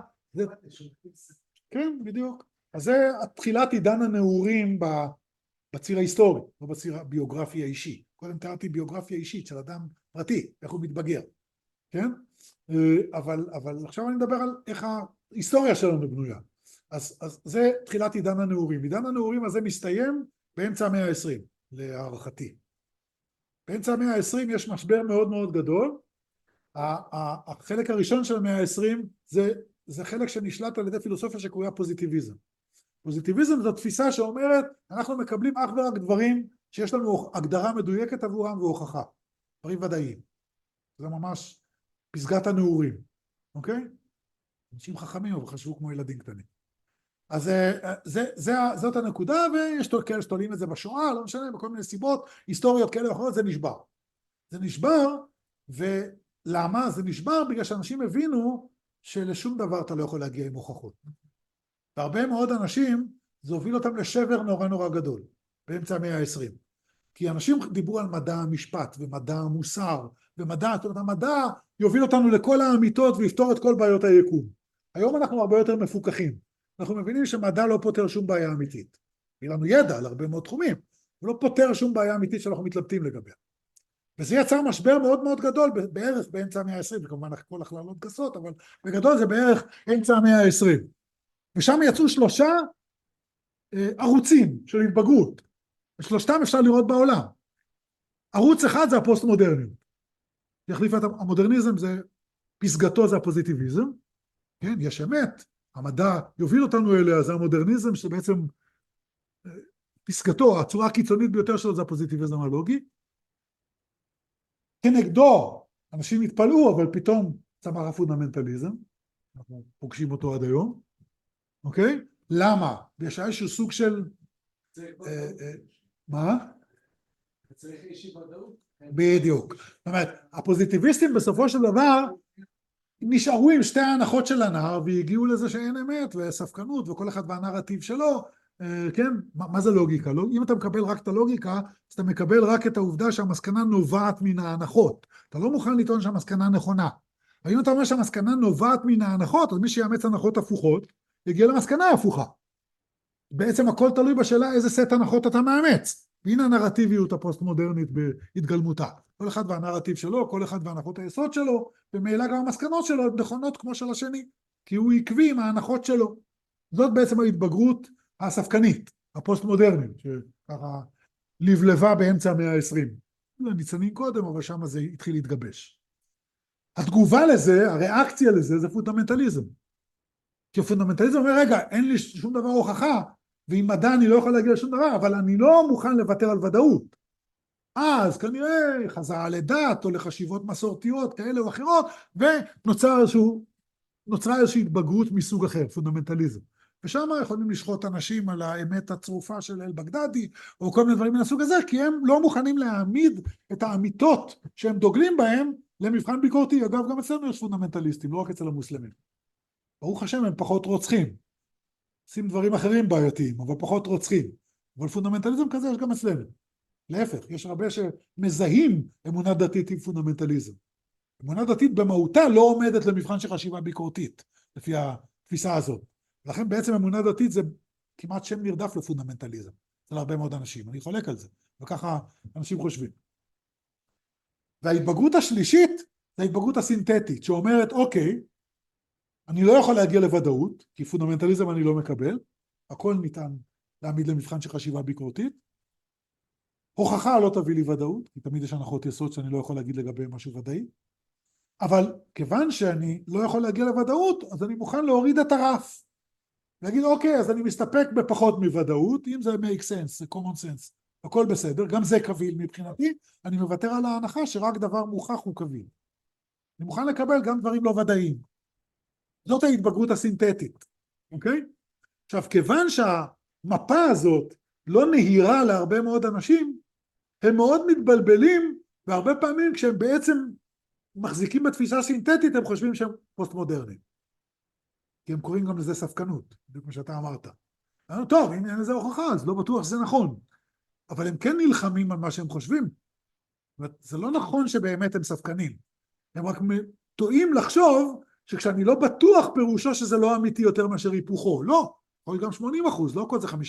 כן, בדיוק. אז זה תחילת עידן הנעורים בציר ההיסטורי, לא בציר הביוגרפי האישי. קודם תיארתי ביוגרפיה אישית של אדם פרטי, איך הוא מתבגר. כן? אבל עכשיו אני מדבר על איך ההיסטוריה שלנו בנויה. אז זה תחילת עידן הנעורים. עידן הנעורים הזה מסתיים באמצע המאה ה-20, להערכתי. באמצע המאה ה-20 יש משבר מאוד מאוד גדול. החלק הראשון של המאה ה-20 זה חלק שנשלט על ידי פילוסופיה שקוראה פוזיטיביזם. פוזיטיביזם זו תפיסה שאומרת, אנחנו מקבלים אך ורק דברים שיש לנו הגדרה מדויקת עבורם והוכחה. דברים ודאיים. זה ממש פסגת הנעורים. אוקיי? אנשים חכמים אבל חשבו כמו ילדים קטנים. אז זאת הנקודה, ויש כאלה שתולים את זה בשואה, לא משנה, בכל מיני סיבות, היסטוריות כאלה ואחרות, זה נשבר. זה נשבר, ולמה? זה נשבר בגלל שאנשים הבינו שלשום דבר אתה לא יכול להגיע עם הוכחות. והרבה מאוד אנשים, זה הוביל אותם לשבר נורא נורא גדול, באמצע המאה ה-20. כי אנשים דיברו על מדע המשפט, ומדע המוסר, ומדע, זאת אומרת, המדע יוביל אותנו לכל האמיתות, ויפתור את כל בעיות היקום. היום אנחנו הרבה יותר מפוקחים. אנחנו מבינים שמדע לא פותר שום בעיה אמיתית. יהיה לנו ידע על הרבה מאוד תחומים, הוא לא פותר שום בעיה אמיתית שאנחנו מתלבטים לגביה. וזה יצר משבר מאוד מאוד גדול, בערך באמצע המאה ה-20, וכמובן כל הכללות גסות, אבל בגדול זה בערך אמצע המאה ה-20. ושם יצאו 3 ערוצים של התבגרות. ושלושתם אפשר לראות בעולם. ערוץ אחד זה הפוסט-מודרניות. יחליף את המודרניזם, זה פסגתו זה הפוזיטיביזם. כן, יש אמת. המדע יוביל אותנו אליה, זה המודרניזם שבעצם פסקתו, הצורה הקיצונית ביותר שלו זה הפוזיטיביזם הלוגי. כנגדו, אנשים התפלאו, אבל פתאום צמח הפונדמנטליזם, אנחנו פוגשים אותו עד היום, אוקיי? למה? יש איזשהו סוג של... מה? צריך אישי ודאות. בדיוק. זאת אומרת, הפוזיטיביסטים בסופו של דבר, נשארו עם שתי ההנחות של הנער, והגיעו לזה שאין אמת וספקנות, וכל אחד והנרטיב שלו, כן? מה זה לוגיקה? אם אתה מקבל רק את הלוגיקה, אז אתה מקבל רק את העובדה שהמסקנה נובעת מן ההנחות. אתה לא מוכן לטעון שהמסקנה נכונה. אבל אם אתה אומר שהמסקנה נובעת מן ההנחות, אז מי שיאמץ הנחות הפוכות, יגיע למסקנה הפוכה. בעצם הכל תלוי בשאלה איזה סט הנחות אתה מאמץ. והנה הנרטיביות הפוסט-מודרנית בהתגלמותה. כל אחד והנרטיב שלו, כל אחד והנחות היסוד שלו, ומעלה גם המסקנות שלו הן נכונות כמו של השני, כי הוא עקבי עם ההנחות שלו. זאת בעצם ההתבגרות הספקנית, הפוסט-מודרנית, שככה לבלבה באמצע המאה ה-20. ניצנים קודם, אבל שם זה התחיל להתגבש. התגובה לזה, הריאקציה לזה, זה פונדמנטליזם. כי פונדמנטליזם אומר, רגע, אין לי שום דבר הוכחה, ועם מדע אני לא יכול להגיע לשום דבר, אבל אני לא מוכן לוותר על ודאות. אז כנראה חזרה לדת או לחשיבות מסורתיות כאלה או אחרות, ונוצרה איזושהי התבגרות מסוג אחר, פונדמנטליזם. ושם יכולים לשחוט אנשים על האמת הצרופה של אל-בגדדי, או כל מיני דברים מהסוג הזה, כי הם לא מוכנים להעמיד את האמיתות שהם דוגלים בהם למבחן ביקורתי. אגב, גם אצלנו יש פונדמנטליסטים, לא רק אצל המוסלמים. ברוך השם, הם פחות רוצחים. עושים דברים אחרים בעייתיים, אבל פחות רוצחים. אבל פונדמנטליזם כזה יש גם אצלנו. להפך, יש הרבה שמזהים אמונה דתית עם פונדמנטליזם. אמונה דתית במהותה לא עומדת למבחן של חשיבה ביקורתית, לפי התפיסה הזאת. לכן בעצם אמונה דתית זה כמעט שם נרדף לפונדמנטליזם. זה להרבה מאוד אנשים, אני חולק על זה. וככה אנשים חושבים. וההתבגרות השלישית, זה ההתבגרות הסינתטית, שאומרת, אוקיי, אני לא יכול להגיע לוודאות, כי פונדמנטליזם אני לא מקבל, הכל ניתן להעמיד למבחן של חשיבה ביקורתית, הוכחה לא תביא לי ודאות, כי תמיד יש הנחות יסוד שאני לא יכול להגיד לגבי משהו ודאי, אבל כיוון שאני לא יכול להגיע לוודאות, אז אני מוכן להוריד את הרף, להגיד אוקיי, אז אני מסתפק בפחות מוודאות, אם זה make sense, זה common sense, הכל בסדר, גם זה קביל מבחינתי, אני מוותר על ההנחה שרק דבר מוכח הוא קביל. אני מוכן לקבל גם דברים לא ודאיים. זאת ההתבגרות הסינתטית, אוקיי? עכשיו, כיוון שהמפה הזאת לא נהירה להרבה מאוד אנשים, הם מאוד מתבלבלים, והרבה פעמים כשהם בעצם מחזיקים בתפיסה סינתטית, הם חושבים שהם פוסט-מודרניים. כי הם קוראים גם לזה ספקנות, בדיוק מה שאתה אמרת. טוב, אם אין לזה הוכחה, אז לא בטוח שזה נכון. אבל הם כן נלחמים על מה שהם חושבים. זה לא נכון שבאמת הם ספקנים. הם רק טועים לחשוב שכשאני לא בטוח פירושו שזה לא אמיתי יותר מאשר היפוכו. לא, יכול גם 80%, לא כל זה 50%.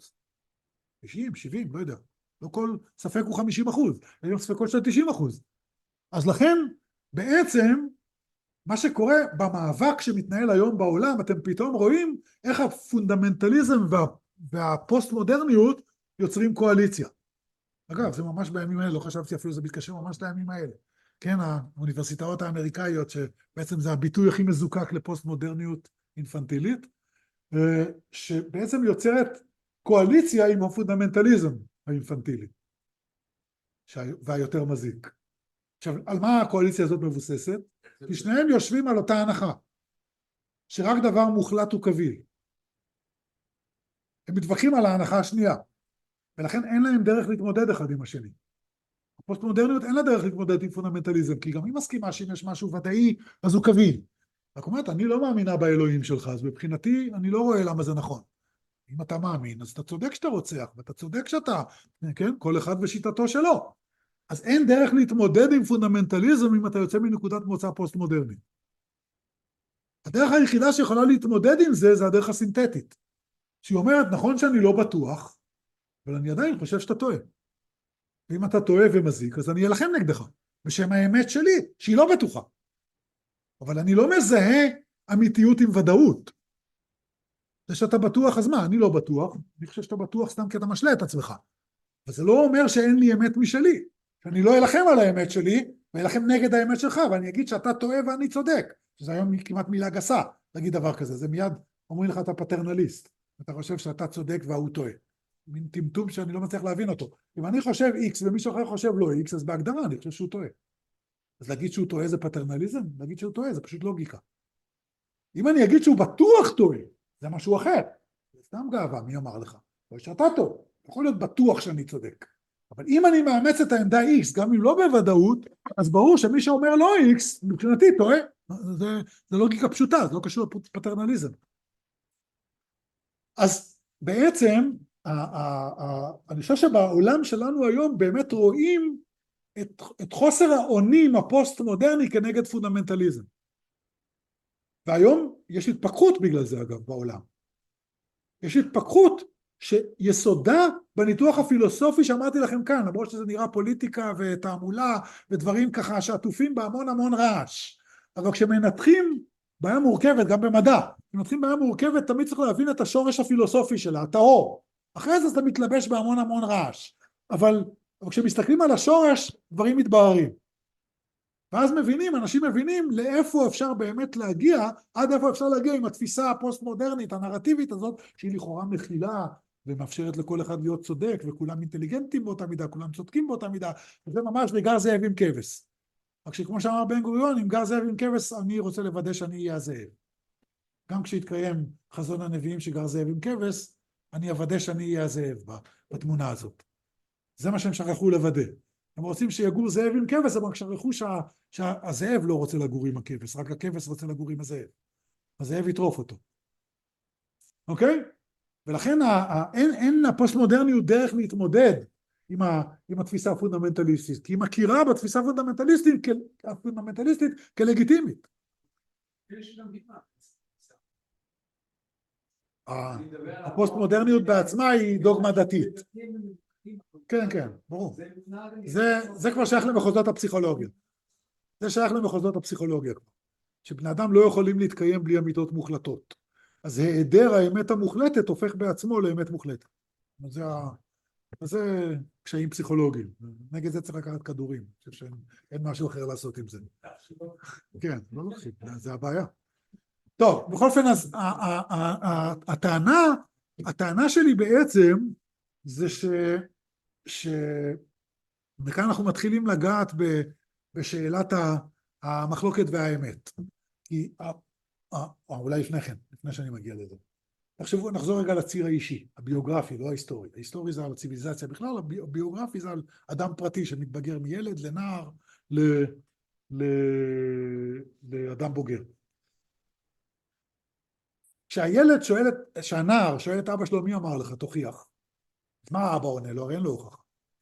90, 70, לא יודע. לא כל ספק הוא 50%, יש גם ספקות של 90%. אז לכן, בעצם, מה שקורה במאבק שמתנהל היום בעולם, אתם פתאום רואים איך הפונדמנטליזם והפוסט-מודרניות יוצרים קואליציה. אגב, זה ממש בימים האלה, לא חשבתי אפילו זה מתקשר ממש לימים האלה. כן, האוניברסיטאות האמריקאיות, שבעצם זה הביטוי הכי מזוקק לפוסט-מודרניות אינפנטילית, שבעצם יוצרת קואליציה עם הפונדמנטליזם האינפנטילי, והיותר מזיק. עכשיו, על מה הקואליציה הזאת מבוססת? כי שניהם יושבים על אותה הנחה, שרק דבר מוחלט הוא קביל. הם מתווכחים על ההנחה השנייה, ולכן אין להם דרך להתמודד אחד עם השני. הפוסט-מודרניות אין לה דרך להתמודד עם פונדמנטליזם, כי גם היא מסכימה שאם יש משהו ודאי, אז הוא קביל. רק אומרת, אני לא מאמינה באלוהים שלך, אז מבחינתי אני לא רואה למה זה נכון. אם אתה מאמין, אז אתה צודק שאתה רוצח, ואתה צודק שאתה, כן? כל אחד ושיטתו שלו. אז אין דרך להתמודד עם פונדמנטליזם אם אתה יוצא מנקודת מוצא פוסט-מודרנית. הדרך היחידה שיכולה להתמודד עם זה, זה הדרך הסינתטית. שהיא אומרת, נכון שאני לא בטוח, אבל אני עדיין חושב שאתה טועה. ואם אתה טועה ומזיק, אז אני אלחם נגדך, בשם האמת שלי, שהיא לא בטוחה. אבל אני לא מזהה אמיתיות עם ודאות. זה שאתה בטוח, אז מה? אני לא בטוח, אני חושב שאתה בטוח סתם כי אתה משלה את עצמך. וזה לא אומר שאין לי אמת משלי, שאני לא אלחם על האמת שלי, ואלחם נגד האמת שלך, ואני אגיד שאתה טועה ואני צודק, שזה היום כמעט מילה גסה, להגיד דבר כזה, זה מיד אומרים לך אתה פטרנליסט, אתה חושב שאתה צודק והוא טועה. מין טמטום שאני לא מצליח להבין אותו. אם אני חושב X ומישהו אחר חושב לא X, אז בהגדרה אני חושב שהוא טועה. אז להגיד שהוא טועה זה פטרנליזם? להגיד שהוא טועה זה פשוט לוגיקה. אם אני אגיד שהוא בטוח טועה, זה משהו אחר. זה סתם גאווה, מי אמר לך? לא שאתה טועה. יכול להיות בטוח שאני צודק. אבל אם אני מאמץ את העמדה X, גם אם לא בוודאות, אז ברור שמי שאומר לא X, מבחינתי טועה. זה לוגיקה פשוטה, זה לא קשור לפטרנליזם. אז בעצם, אני חושב שבעולם שלנו היום באמת רואים את חוסר האונים הפוסט-מודרני כנגד פונדמנטליזם. והיום יש התפכחות בגלל זה אגב בעולם. יש התפכחות שיסודה בניתוח הפילוסופי שאמרתי לכם כאן, למרות שזה נראה פוליטיקה ותעמולה ודברים ככה שעטופים בהמון המון רעש. אבל כשמנתחים בעיה מורכבת, גם במדע, כשמנתחים בעיה מורכבת תמיד צריך להבין את השורש הפילוסופי שלה, הטהור. אחרי זה אתה מתלבש בהמון המון רעש. אבל כשמסתכלים על השורש, דברים מתבררים. ואז מבינים, אנשים מבינים לאיפה אפשר באמת להגיע, עד איפה אפשר להגיע עם התפיסה הפוסט-מודרנית, הנרטיבית הזאת, שהיא לכאורה מכילה ומאפשרת לכל אחד להיות צודק, וכולם אינטליגנטים באותה מידה, כולם צודקים באותה מידה, וזה ממש וגר זאב עם כבש. רק שכמו שאמר בן גוריון, אם גר זאב עם כבש, אני רוצה לוודא שאני אהיה הזאב. גם כשהתקיים חזון הנביאים שגר זאב עם כבש, אני אוודא שאני אהיה הזאב בתמונה הזאת. זה מה שהם שכחו לוודא. הם רוצים שיגור זאב עם כבש, אבל שכחו שהזאב לא רוצה לגור עם הכבש, רק הכבש רוצה לגור עם הזאב. הזאב יטרוף אותו. אוקיי? ולכן אין לפוסט-מודרניות דרך להתמודד עם התפיסה הפונדמנטליסטית, כי היא מכירה בתפיסה הפונדמנטליסטית כלגיטימית. יש גם דוגמה. הפוסט-מודרניות בעצמה היא דוגמה דתית. כן, כן, ברור. זה כבר שייך למחוזות הפסיכולוגיה. זה שייך למחוזות הפסיכולוגיה. שבני אדם לא יכולים להתקיים בלי אמיתות מוחלטות. אז היעדר האמת המוחלטת הופך בעצמו לאמת מוחלטת. זה קשיים פסיכולוגיים. נגד זה צריך לקחת כדורים. אני חושב שאין משהו אחר לעשות עם זה. כן, לא לוקחים, זה הבעיה. טוב, בכל אופן, אז הטענה שלי בעצם זה וכאן אנחנו מתחילים לגעת בשאלת המחלוקת והאמת. כי, אולי לפני כן, לפני שאני מגיע לזה. תחשבו, נחזור רגע לציר האישי, הביוגרפי, לא ההיסטורי. ההיסטורי זה על הציביליזציה בכלל, הביוגרפי זה על אדם פרטי שמתבגר מילד לנער, לאדם בוגר. כשהנער שואל את אבא שלו, מי אמר לך, תוכיח. אז מה האבא עונה לו? הרי אין לו הוכחה.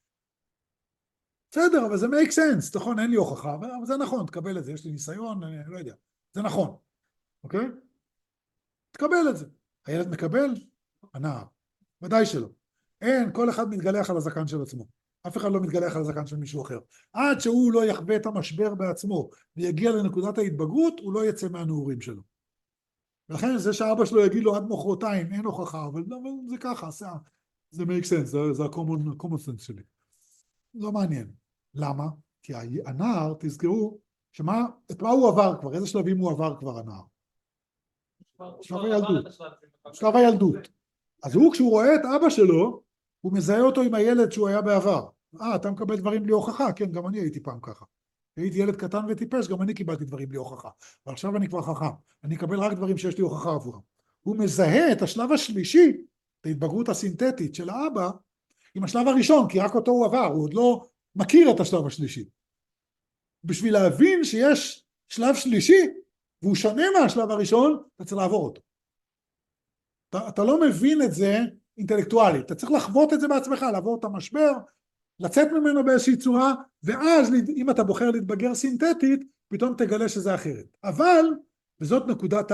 בסדר, אבל זה make sense, נכון, אין לי הוכחה, אבל זה נכון, תקבל את זה, יש לי ניסיון, אני לא יודע. זה נכון, אוקיי? תקבל את זה. הילד מקבל? הנער. ודאי שלא. אין, כל אחד מתגלח על הזקן של עצמו. אף אחד לא מתגלח על הזקן של מישהו אחר. עד שהוא לא יחווה את המשבר בעצמו ויגיע לנקודת ההתבגרות, הוא לא יצא מהנעורים שלו. ולכן זה שהאבא שלו יגיד לו עד מחרתיים, אין הוכחה, אבל זה ככה, זה make sense, זה ה-common sense שלי. לא מעניין. למה? כי הנער, תזכרו, את מה הוא עבר כבר, איזה שלבים הוא עבר כבר הנער? שלב הילדות. שלב הילדות. אז הוא, כשהוא רואה את אבא שלו, הוא מזהה אותו עם הילד שהוא היה בעבר. אתה מקבל דברים בלי הוכחה? כן, גם אני הייתי פעם ככה. הייתי ילד קטן וטיפש, גם אני קיבלתי דברים בלי הוכחה. ועכשיו אני כבר חכם. אני אקבל רק דברים שיש לי הוכחה עבורם. הוא מזהה את השלב השלישי, את ההתבגרות הסינתטית של האבא, עם השלב הראשון, כי רק אותו הוא עבר, הוא עוד לא מכיר את השלב השלישי. בשביל להבין שיש שלב שלישי, והוא שונה מהשלב הראשון, אתה צריך לעבור אותו. אתה לא מבין את זה אינטלקטואלית, אתה צריך לחוות את זה בעצמך, לעבור את המשבר, לצאת ממנו באיזושהי צורה, ואז אם אתה בוחר להתבגר סינתטית, פתאום תגלה שזה אחרת. אבל, וזאת נקודת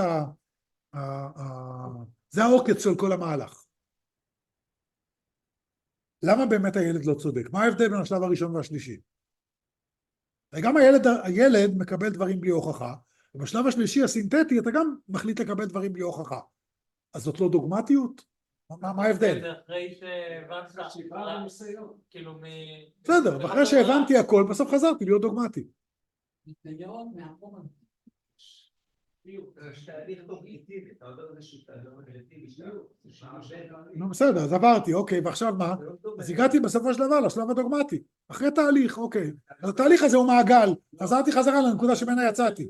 זה העוקץ של כל המהלך. למה באמת הילד לא צודק? מה ההבדל בין השלב הראשון והשלישי? גם הילד מקבל דברים בלי הוכחה, ובשלב השלישי הסינתטי אתה גם מחליט לקבל דברים בלי הוכחה. אז זאת לא דוגמטיות? מה ההבדל? זה אחרי שהבנת, כאילו בסדר, ואחרי שהבנתי הכל, בסוף חזרתי להיות דוגמטי. ניסיון מהחומר. תהליך קוגניטיבי, אתה עובר איזשהו תהליך קוגניטיבי. נו בסדר, אז עברתי, אוקיי, ועכשיו מה? אז הגעתי בסופו של דבר לשלב הדוגמטי. אחרי תהליך, אוקיי. אז התהליך הזה הוא מעגל. חזרתי חזרה לנקודה שמנה יצאתי.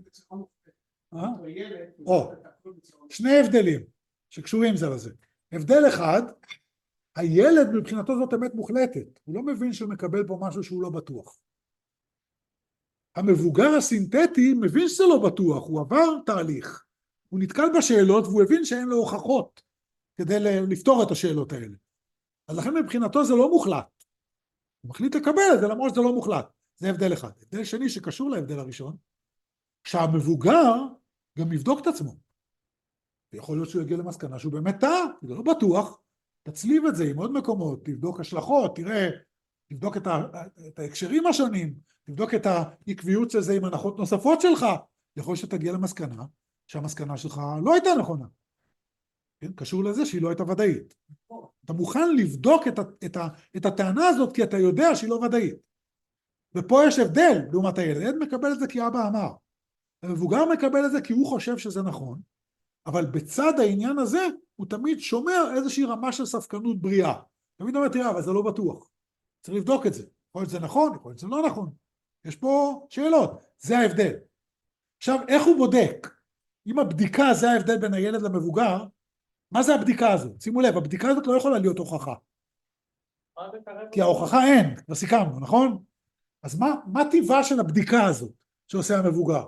שני הבדלים שקשורים זה לזה. הבדל אחד, הילד מבחינתו זאת אמת מוחלטת. הוא לא מבין שהוא מקבל פה משהו שהוא לא בטוח. המבוגר הסינתטי מבין שזה לא בטוח, הוא עבר תהליך, הוא נתקל בשאלות והוא הבין שאין לו הוכחות כדי לפתור את השאלות האלה. אז לכן מבחינתו זה לא מוחלט. הוא מחליט לקבל את זה למרות שזה לא מוחלט. זה הבדל אחד. הבדל שני שקשור להבדל הראשון, שהמבוגר גם יבדוק את עצמו. ויכול להיות שהוא יגיע למסקנה שהוא באמת טעה, זה לא בטוח, תצליב את זה עם עוד מקומות, תבדוק השלכות, תראה, תבדוק את ההקשרים השונים, תבדוק את העקביות של זה עם הנחות נוספות שלך, יכול שתגיע למסקנה שהמסקנה שלך לא הייתה נכונה. כן? קשור לזה שהיא לא הייתה ודאית. אתה מוכן לבדוק את הטענה הזאת כי אתה יודע שהיא לא ודאית. ופה יש הבדל לעומת הילד. הילד מקבל את זה כי אבא אמר. המבוגר מקבל את זה כי הוא חושב שזה נכון, אבל בצד העניין הזה הוא תמיד שומר איזושהי רמה של ספקנות בריאה. תמיד אומר, תראה, אבל זה לא בטוח. צריך לבדוק את זה. יכול להיות שזה נכון, יכול להיות שזה לא נכון. יש פה שאלות. זה ההבדל. עכשיו, איך הוא בודק? אם הבדיקה זה ההבדל בין הילד למבוגר, מה זה הבדיקה הזאת? שימו לב, הבדיקה הזאת לא יכולה להיות הוכחה. כי ההוכחה אין, כבר סיכמנו, נכון? אז מה טיבה של הבדיקה הזאת שעושה המבוגר?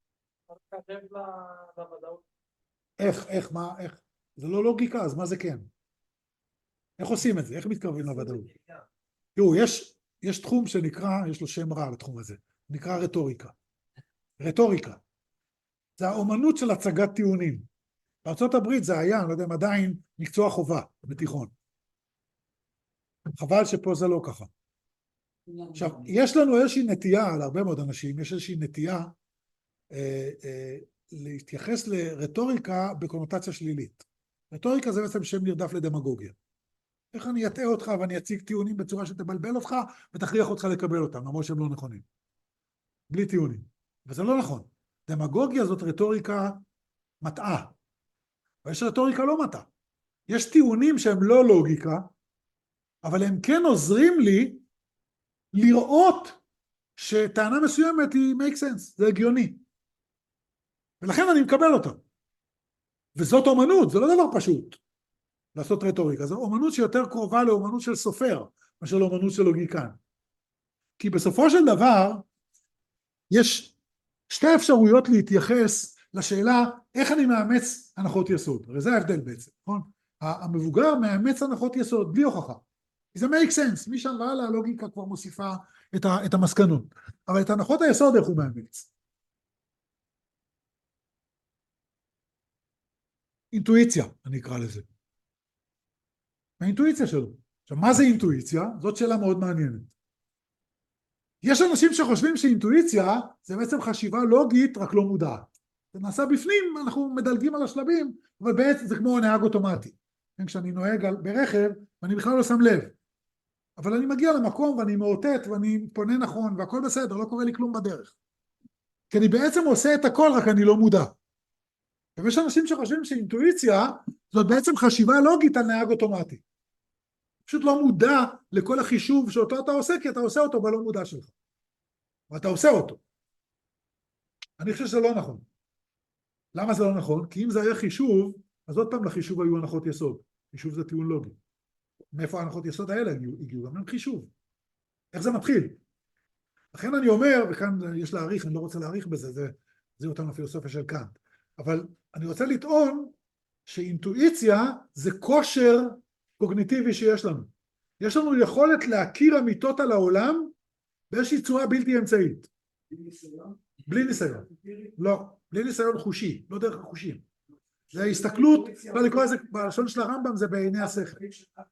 איך? זה לא לוגיקה, אז מה זה כן? איך עושים את זה? איך מתקרבים לוודאות? תראו, יש תחום שנקרא, יש לו שם רע לתחום הזה, נקרא רטוריקה. רטוריקה. זה האומנות של הצגת טיעונים. בארצות הברית זה היה, אני לא יודע אם עדיין, מקצוע חובה בתיכון. חבל שפה זה לא ככה. עכשיו, יש לנו איזושהי נטייה, להרבה מאוד אנשים, יש איזושהי נטייה להתייחס לרטוריקה בקונוטציה שלילית. רטוריקה זה בעצם שם נרדף לדמגוגיה. איך אני אטעה אותך ואני אציג טיעונים בצורה שתבלבל אותך ותכריח אותך לקבל אותם, למרות שהם לא נכונים. בלי טיעונים. וזה לא נכון. דמגוגיה זאת רטוריקה מטעה. ויש רטוריקה לא מטעה. יש טיעונים שהם לא לוגיקה, אבל הם כן עוזרים לי לראות שטענה מסוימת היא make sense, זה הגיוני. ולכן אני מקבל אותה. וזאת אומנות, זה לא דבר פשוט לעשות רטוריקה, זו אומנות שיותר קרובה לאומנות של סופר, מאשר לאומנות של לוגיקן. כי בסופו של דבר, יש שתי אפשרויות להתייחס לשאלה איך אני מאמץ הנחות יסוד. הרי זה ההבדל בעצם, נכון? המבוגר מאמץ הנחות יסוד בלי הוכחה. זה make sense, משם והלאה הלוגיקה כבר מוסיפה את המסקנות. אבל את הנחות היסוד איך הוא מאמץ? אינטואיציה, אני אקרא לזה. האינטואיציה שלו. עכשיו, מה זה אינטואיציה? זאת שאלה מאוד מעניינת. יש אנשים שחושבים שאינטואיציה זה בעצם חשיבה לוגית רק לא מודעת. זה נעשה בפנים, אנחנו מדלגים על השלבים, אבל בעצם זה כמו נהג אוטומטי. כשאני נוהג ברכב, ואני בכלל לא שם לב. אבל אני מגיע למקום ואני מאותת ואני פונה נכון והכל בסדר, לא קורה לי כלום בדרך. כי אני בעצם עושה את הכל, רק אני לא מודע. ויש אנשים שחושבים שאינטואיציה זאת בעצם חשיבה לוגית על נהג אוטומטי. פשוט לא מודע לכל החישוב שאותו אתה עושה, כי אתה עושה אותו בלא מודע שלך. ואתה עושה אותו. אני חושב שזה לא נכון. למה זה לא נכון? כי אם זה היה חישוב, אז עוד פעם לחישוב היו הנחות יסוד. חישוב זה טיעון לוגי. מאיפה ההנחות יסוד האלה הגיעו? גם הם חישוב. איך זה מתחיל? לכן אני אומר, וכאן יש להעריך, אני לא רוצה להעריך בזה, זה אותם הפילוסופיה של קאנט. אבל אני רוצה לטעון שאינטואיציה זה כושר קוגניטיבי שיש לנו. יש לנו יכולת להכיר אמיתות על העולם באיזושהי צורה בלתי אמצעית. בלי ניסיון? בלי ניסיון. לא, בלי ניסיון חושי, לא דרך החושים. זה ההסתכלות, לא לקרוא לזה, בלשון של הרמב"ם זה בעיני השכל.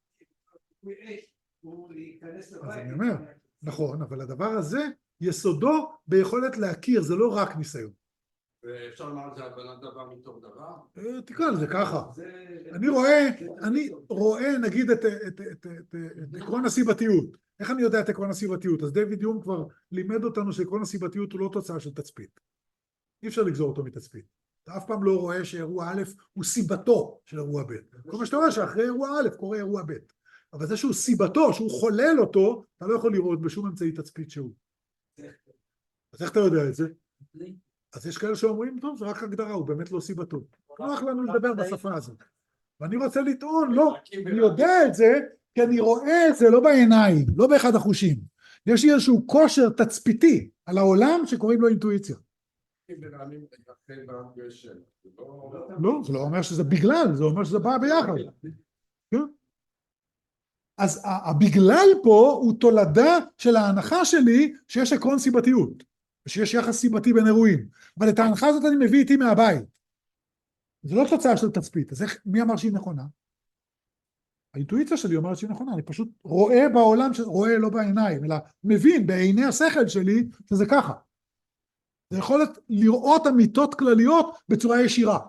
אז אני אומר, נכון, אבל הדבר הזה יסודו ביכולת להכיר, זה לא רק ניסיון. ואפשר לומר זה הבנת דבר מתוך דבר? תקרא לזה ככה. אני רואה נגיד את עקרון הסיבתיות. איך אני יודע את עקרון הסיבתיות? אז דיוויד יום כבר לימד אותנו שעקרון הסיבתיות הוא לא תוצאה של תצפית. אי אפשר לגזור אותו מתצפית. אתה אף פעם לא רואה שאירוע א' הוא סיבתו של אירוע ב'. כל מה שאתה רואה שאחרי אירוע א' קורה אירוע ב'. אבל זה שהוא סיבתו, שהוא חולל אותו, אתה לא יכול לראות בשום אמצעי תצפית שהוא. אז איך אתה יודע את זה? אז יש כאלה שאומרים, טוב, זה רק הגדרה, הוא באמת לא סיבתו. נוח לנו לדבר בשפה הזאת. ואני רוצה לטעון, לא, אני יודע את זה, כי אני רואה את זה לא בעיניים, לא באחד החושים. יש לי איזשהו כושר תצפיתי, על העולם שקוראים לו אינטואיציה. אם בנעמים אחרי בגשם. לא, זה לא אומר שזה בגלל, זה אומר שזה בא ביחד. כן? אז הבגלל פה הוא תולדה של ההנחה שלי שיש עקרון סיבתיות, ושיש יחס סיבתי בין אירועים, אבל את ההנחה הזאת אני מביא איתי מהבית. זה לא תוצאה של תצפית, אז מי אמר שהיא נכונה? האינטואיציה שלי אומרת שהיא נכונה, אני פשוט רואה בעולם, רואה לא בעיניים, אלא מבין בעיני השכל שלי שזה ככה. זה יכולת לראות אמיתות כלליות בצורה ישירה.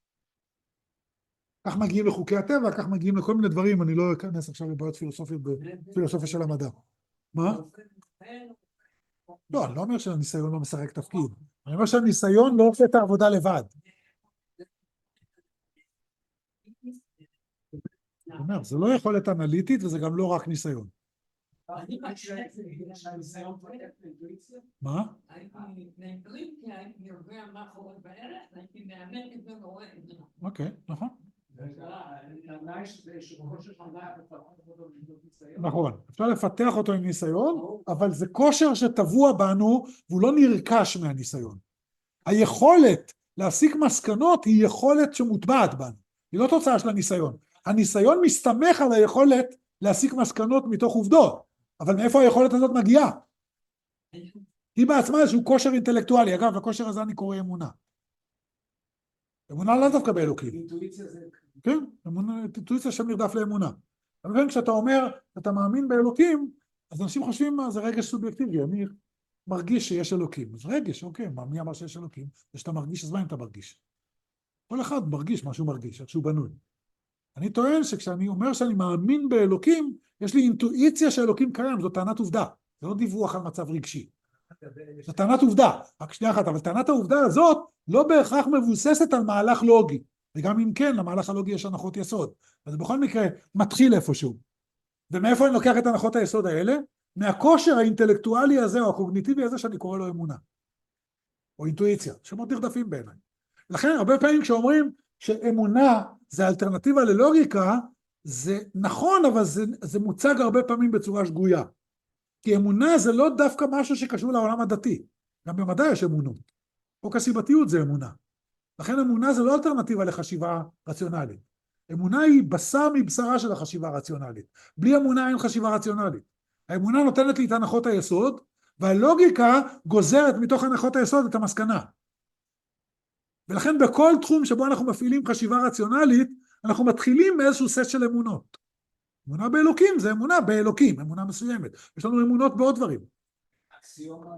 כך מגיעים לחוקי הטבע, כך מגיעים לכל מיני דברים, אני לא אכנס עכשיו לבעיות פילוסופיות בפילוסופיה של המדע. מה? לא, אני לא אומר שהניסיון לא משחק תפקיד, אני אומר שהניסיון לא עושה את העבודה לבד. אני אומר, זה לא יכולת אנליטית וזה גם לא רק ניסיון. מה? אוקיי, נכון. נכון, אפשר לפתח אותו עם ניסיון, אבל זה כושר שטבוע בנו והוא לא נרכש מהניסיון. היכולת להסיק מסקנות היא יכולת שמוטבעת בנו, היא לא תוצאה של הניסיון. הניסיון מסתמך על היכולת להסיק מסקנות מתוך עובדות, אבל מאיפה היכולת הזאת מגיעה? היא בעצמה איזשהו כושר אינטלקטואלי, אגב, לכושר הזה אני קורא אמונה. אמונה לא דווקא באלוקים. אינטואיציה זה... כן, אינטואיציה שם נרדף לאמונה. אבל כשאתה אומר, אתה מאמין באלוקים, אז אנשים חושבים מה זה רגש סובייקטיבי, אני מרגיש שיש אלוקים. אז רגש, אוקיי, מי אמר שיש אלוקים? זה שאתה מרגיש, אז מה אם אתה מרגיש? כל אחד מרגיש מה שהוא מרגיש, איך שהוא בנוי. אני טוען שכשאני אומר שאני מאמין באלוקים, יש לי אינטואיציה שאלוקים קיים, זו טענת עובדה. זה לא דיווח על מצב רגשי. זו טענת עובדה. רק שנייה אחת, אבל טענת העובדה הזאת לא בהכרח מבוססת על מהלך לוגי. וגם אם כן, למהלך הלוגי יש הנחות יסוד. אז בכל מקרה, מתחיל איפשהו. ומאיפה אני לוקח את הנחות היסוד האלה? מהכושר האינטלקטואלי הזה, או הקוגניטיבי הזה, שאני קורא לו אמונה. או אינטואיציה, שמות נרדפים בעיניי. לכן, הרבה פעמים כשאומרים שאמונה זה אלטרנטיבה ללוגיקה, זה נכון, אבל זה מוצג הרבה פעמים בצורה שגויה. כי אמונה זה לא דווקא משהו שקשור לעולם הדתי. גם במדע יש אמונות. חוק הסיבתיות זה אמונה. לכן אמונה זה לא אלטרנטיבה לחשיבה רציונלית. אמונה היא בשר מבשרה של החשיבה הרציונלית. בלי אמונה אין חשיבה רציונלית. האמונה נותנת לי את הנחות היסוד, והלוגיקה גוזרת מתוך הנחות היסוד את המסקנה. ולכן בכל תחום שבו אנחנו מפעילים חשיבה רציונלית, אנחנו מתחילים מאיזשהו סט של אמונות. אמונה באלוקים זה אמונה באלוקים, אמונה מסוימת. יש לנו אמונות בעוד דברים. אקסיומה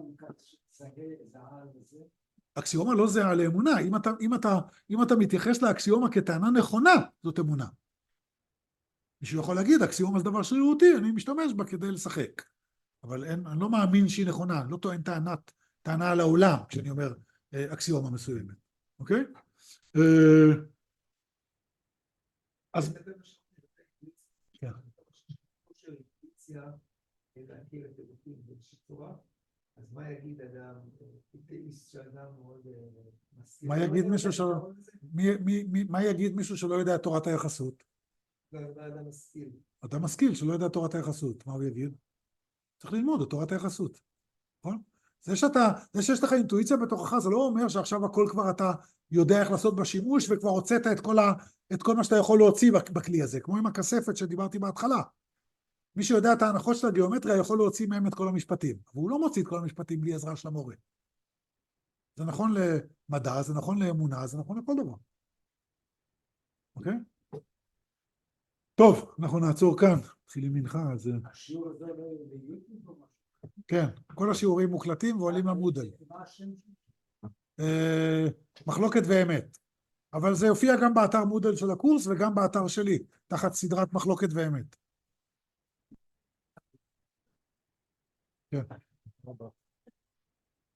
זהה לזה? אקסיומה לא זהה לאמונה. אם אתה מתייחס לאקסיומה כטענה נכונה, זאת אמונה. מישהו יכול להגיד, אקסיומה זה דבר שרירותי, אני משתמש בה כדי לשחק. אבל אני לא מאמין שהיא נכונה, אני לא טוען טענה על העולם, כשאני אומר אקסיומה מסוימת. אוקיי? אז... כן. להכיר את אלוקים באיזושהי צורה, אז מה יגיד אדם, אתאיסט שאדם מאוד מסכים? מה יגיד מישהו שלא יודע את תורת היחסות? לא, אדם משכיל. אדם משכיל שלא יודע את תורת היחסות, מה הוא יגיד? צריך ללמוד את תורת היחסות, נכון? זה שיש לך אינטואיציה בתוכך, זה לא אומר שעכשיו הכל כבר אתה יודע איך לעשות בשימוש, וכבר הוצאת את כל מה שאתה יכול להוציא בכלי הזה, כמו עם הכספת שדיברתי בהתחלה. מי שיודע את ההנחות של הגיאומטריה יכול להוציא מהם את כל המשפטים, אבל הוא לא מוציא את כל המשפטים בלי עזרה של המורה. זה נכון למדע, זה נכון לאמונה, זה נכון לכל דבר. אוקיי? טוב, אנחנו נעצור כאן. מתחילים מנחה, אז... השיעור הזה לא ביוטיוב או משהו? כן, כל השיעורים מוקלטים ועולים למודל. מה השם? מחלוקת ואמת. אבל זה יופיע גם באתר מודל של הקורס וגם באתר שלי, תחת סדרת מחלוקת ואמת. כן.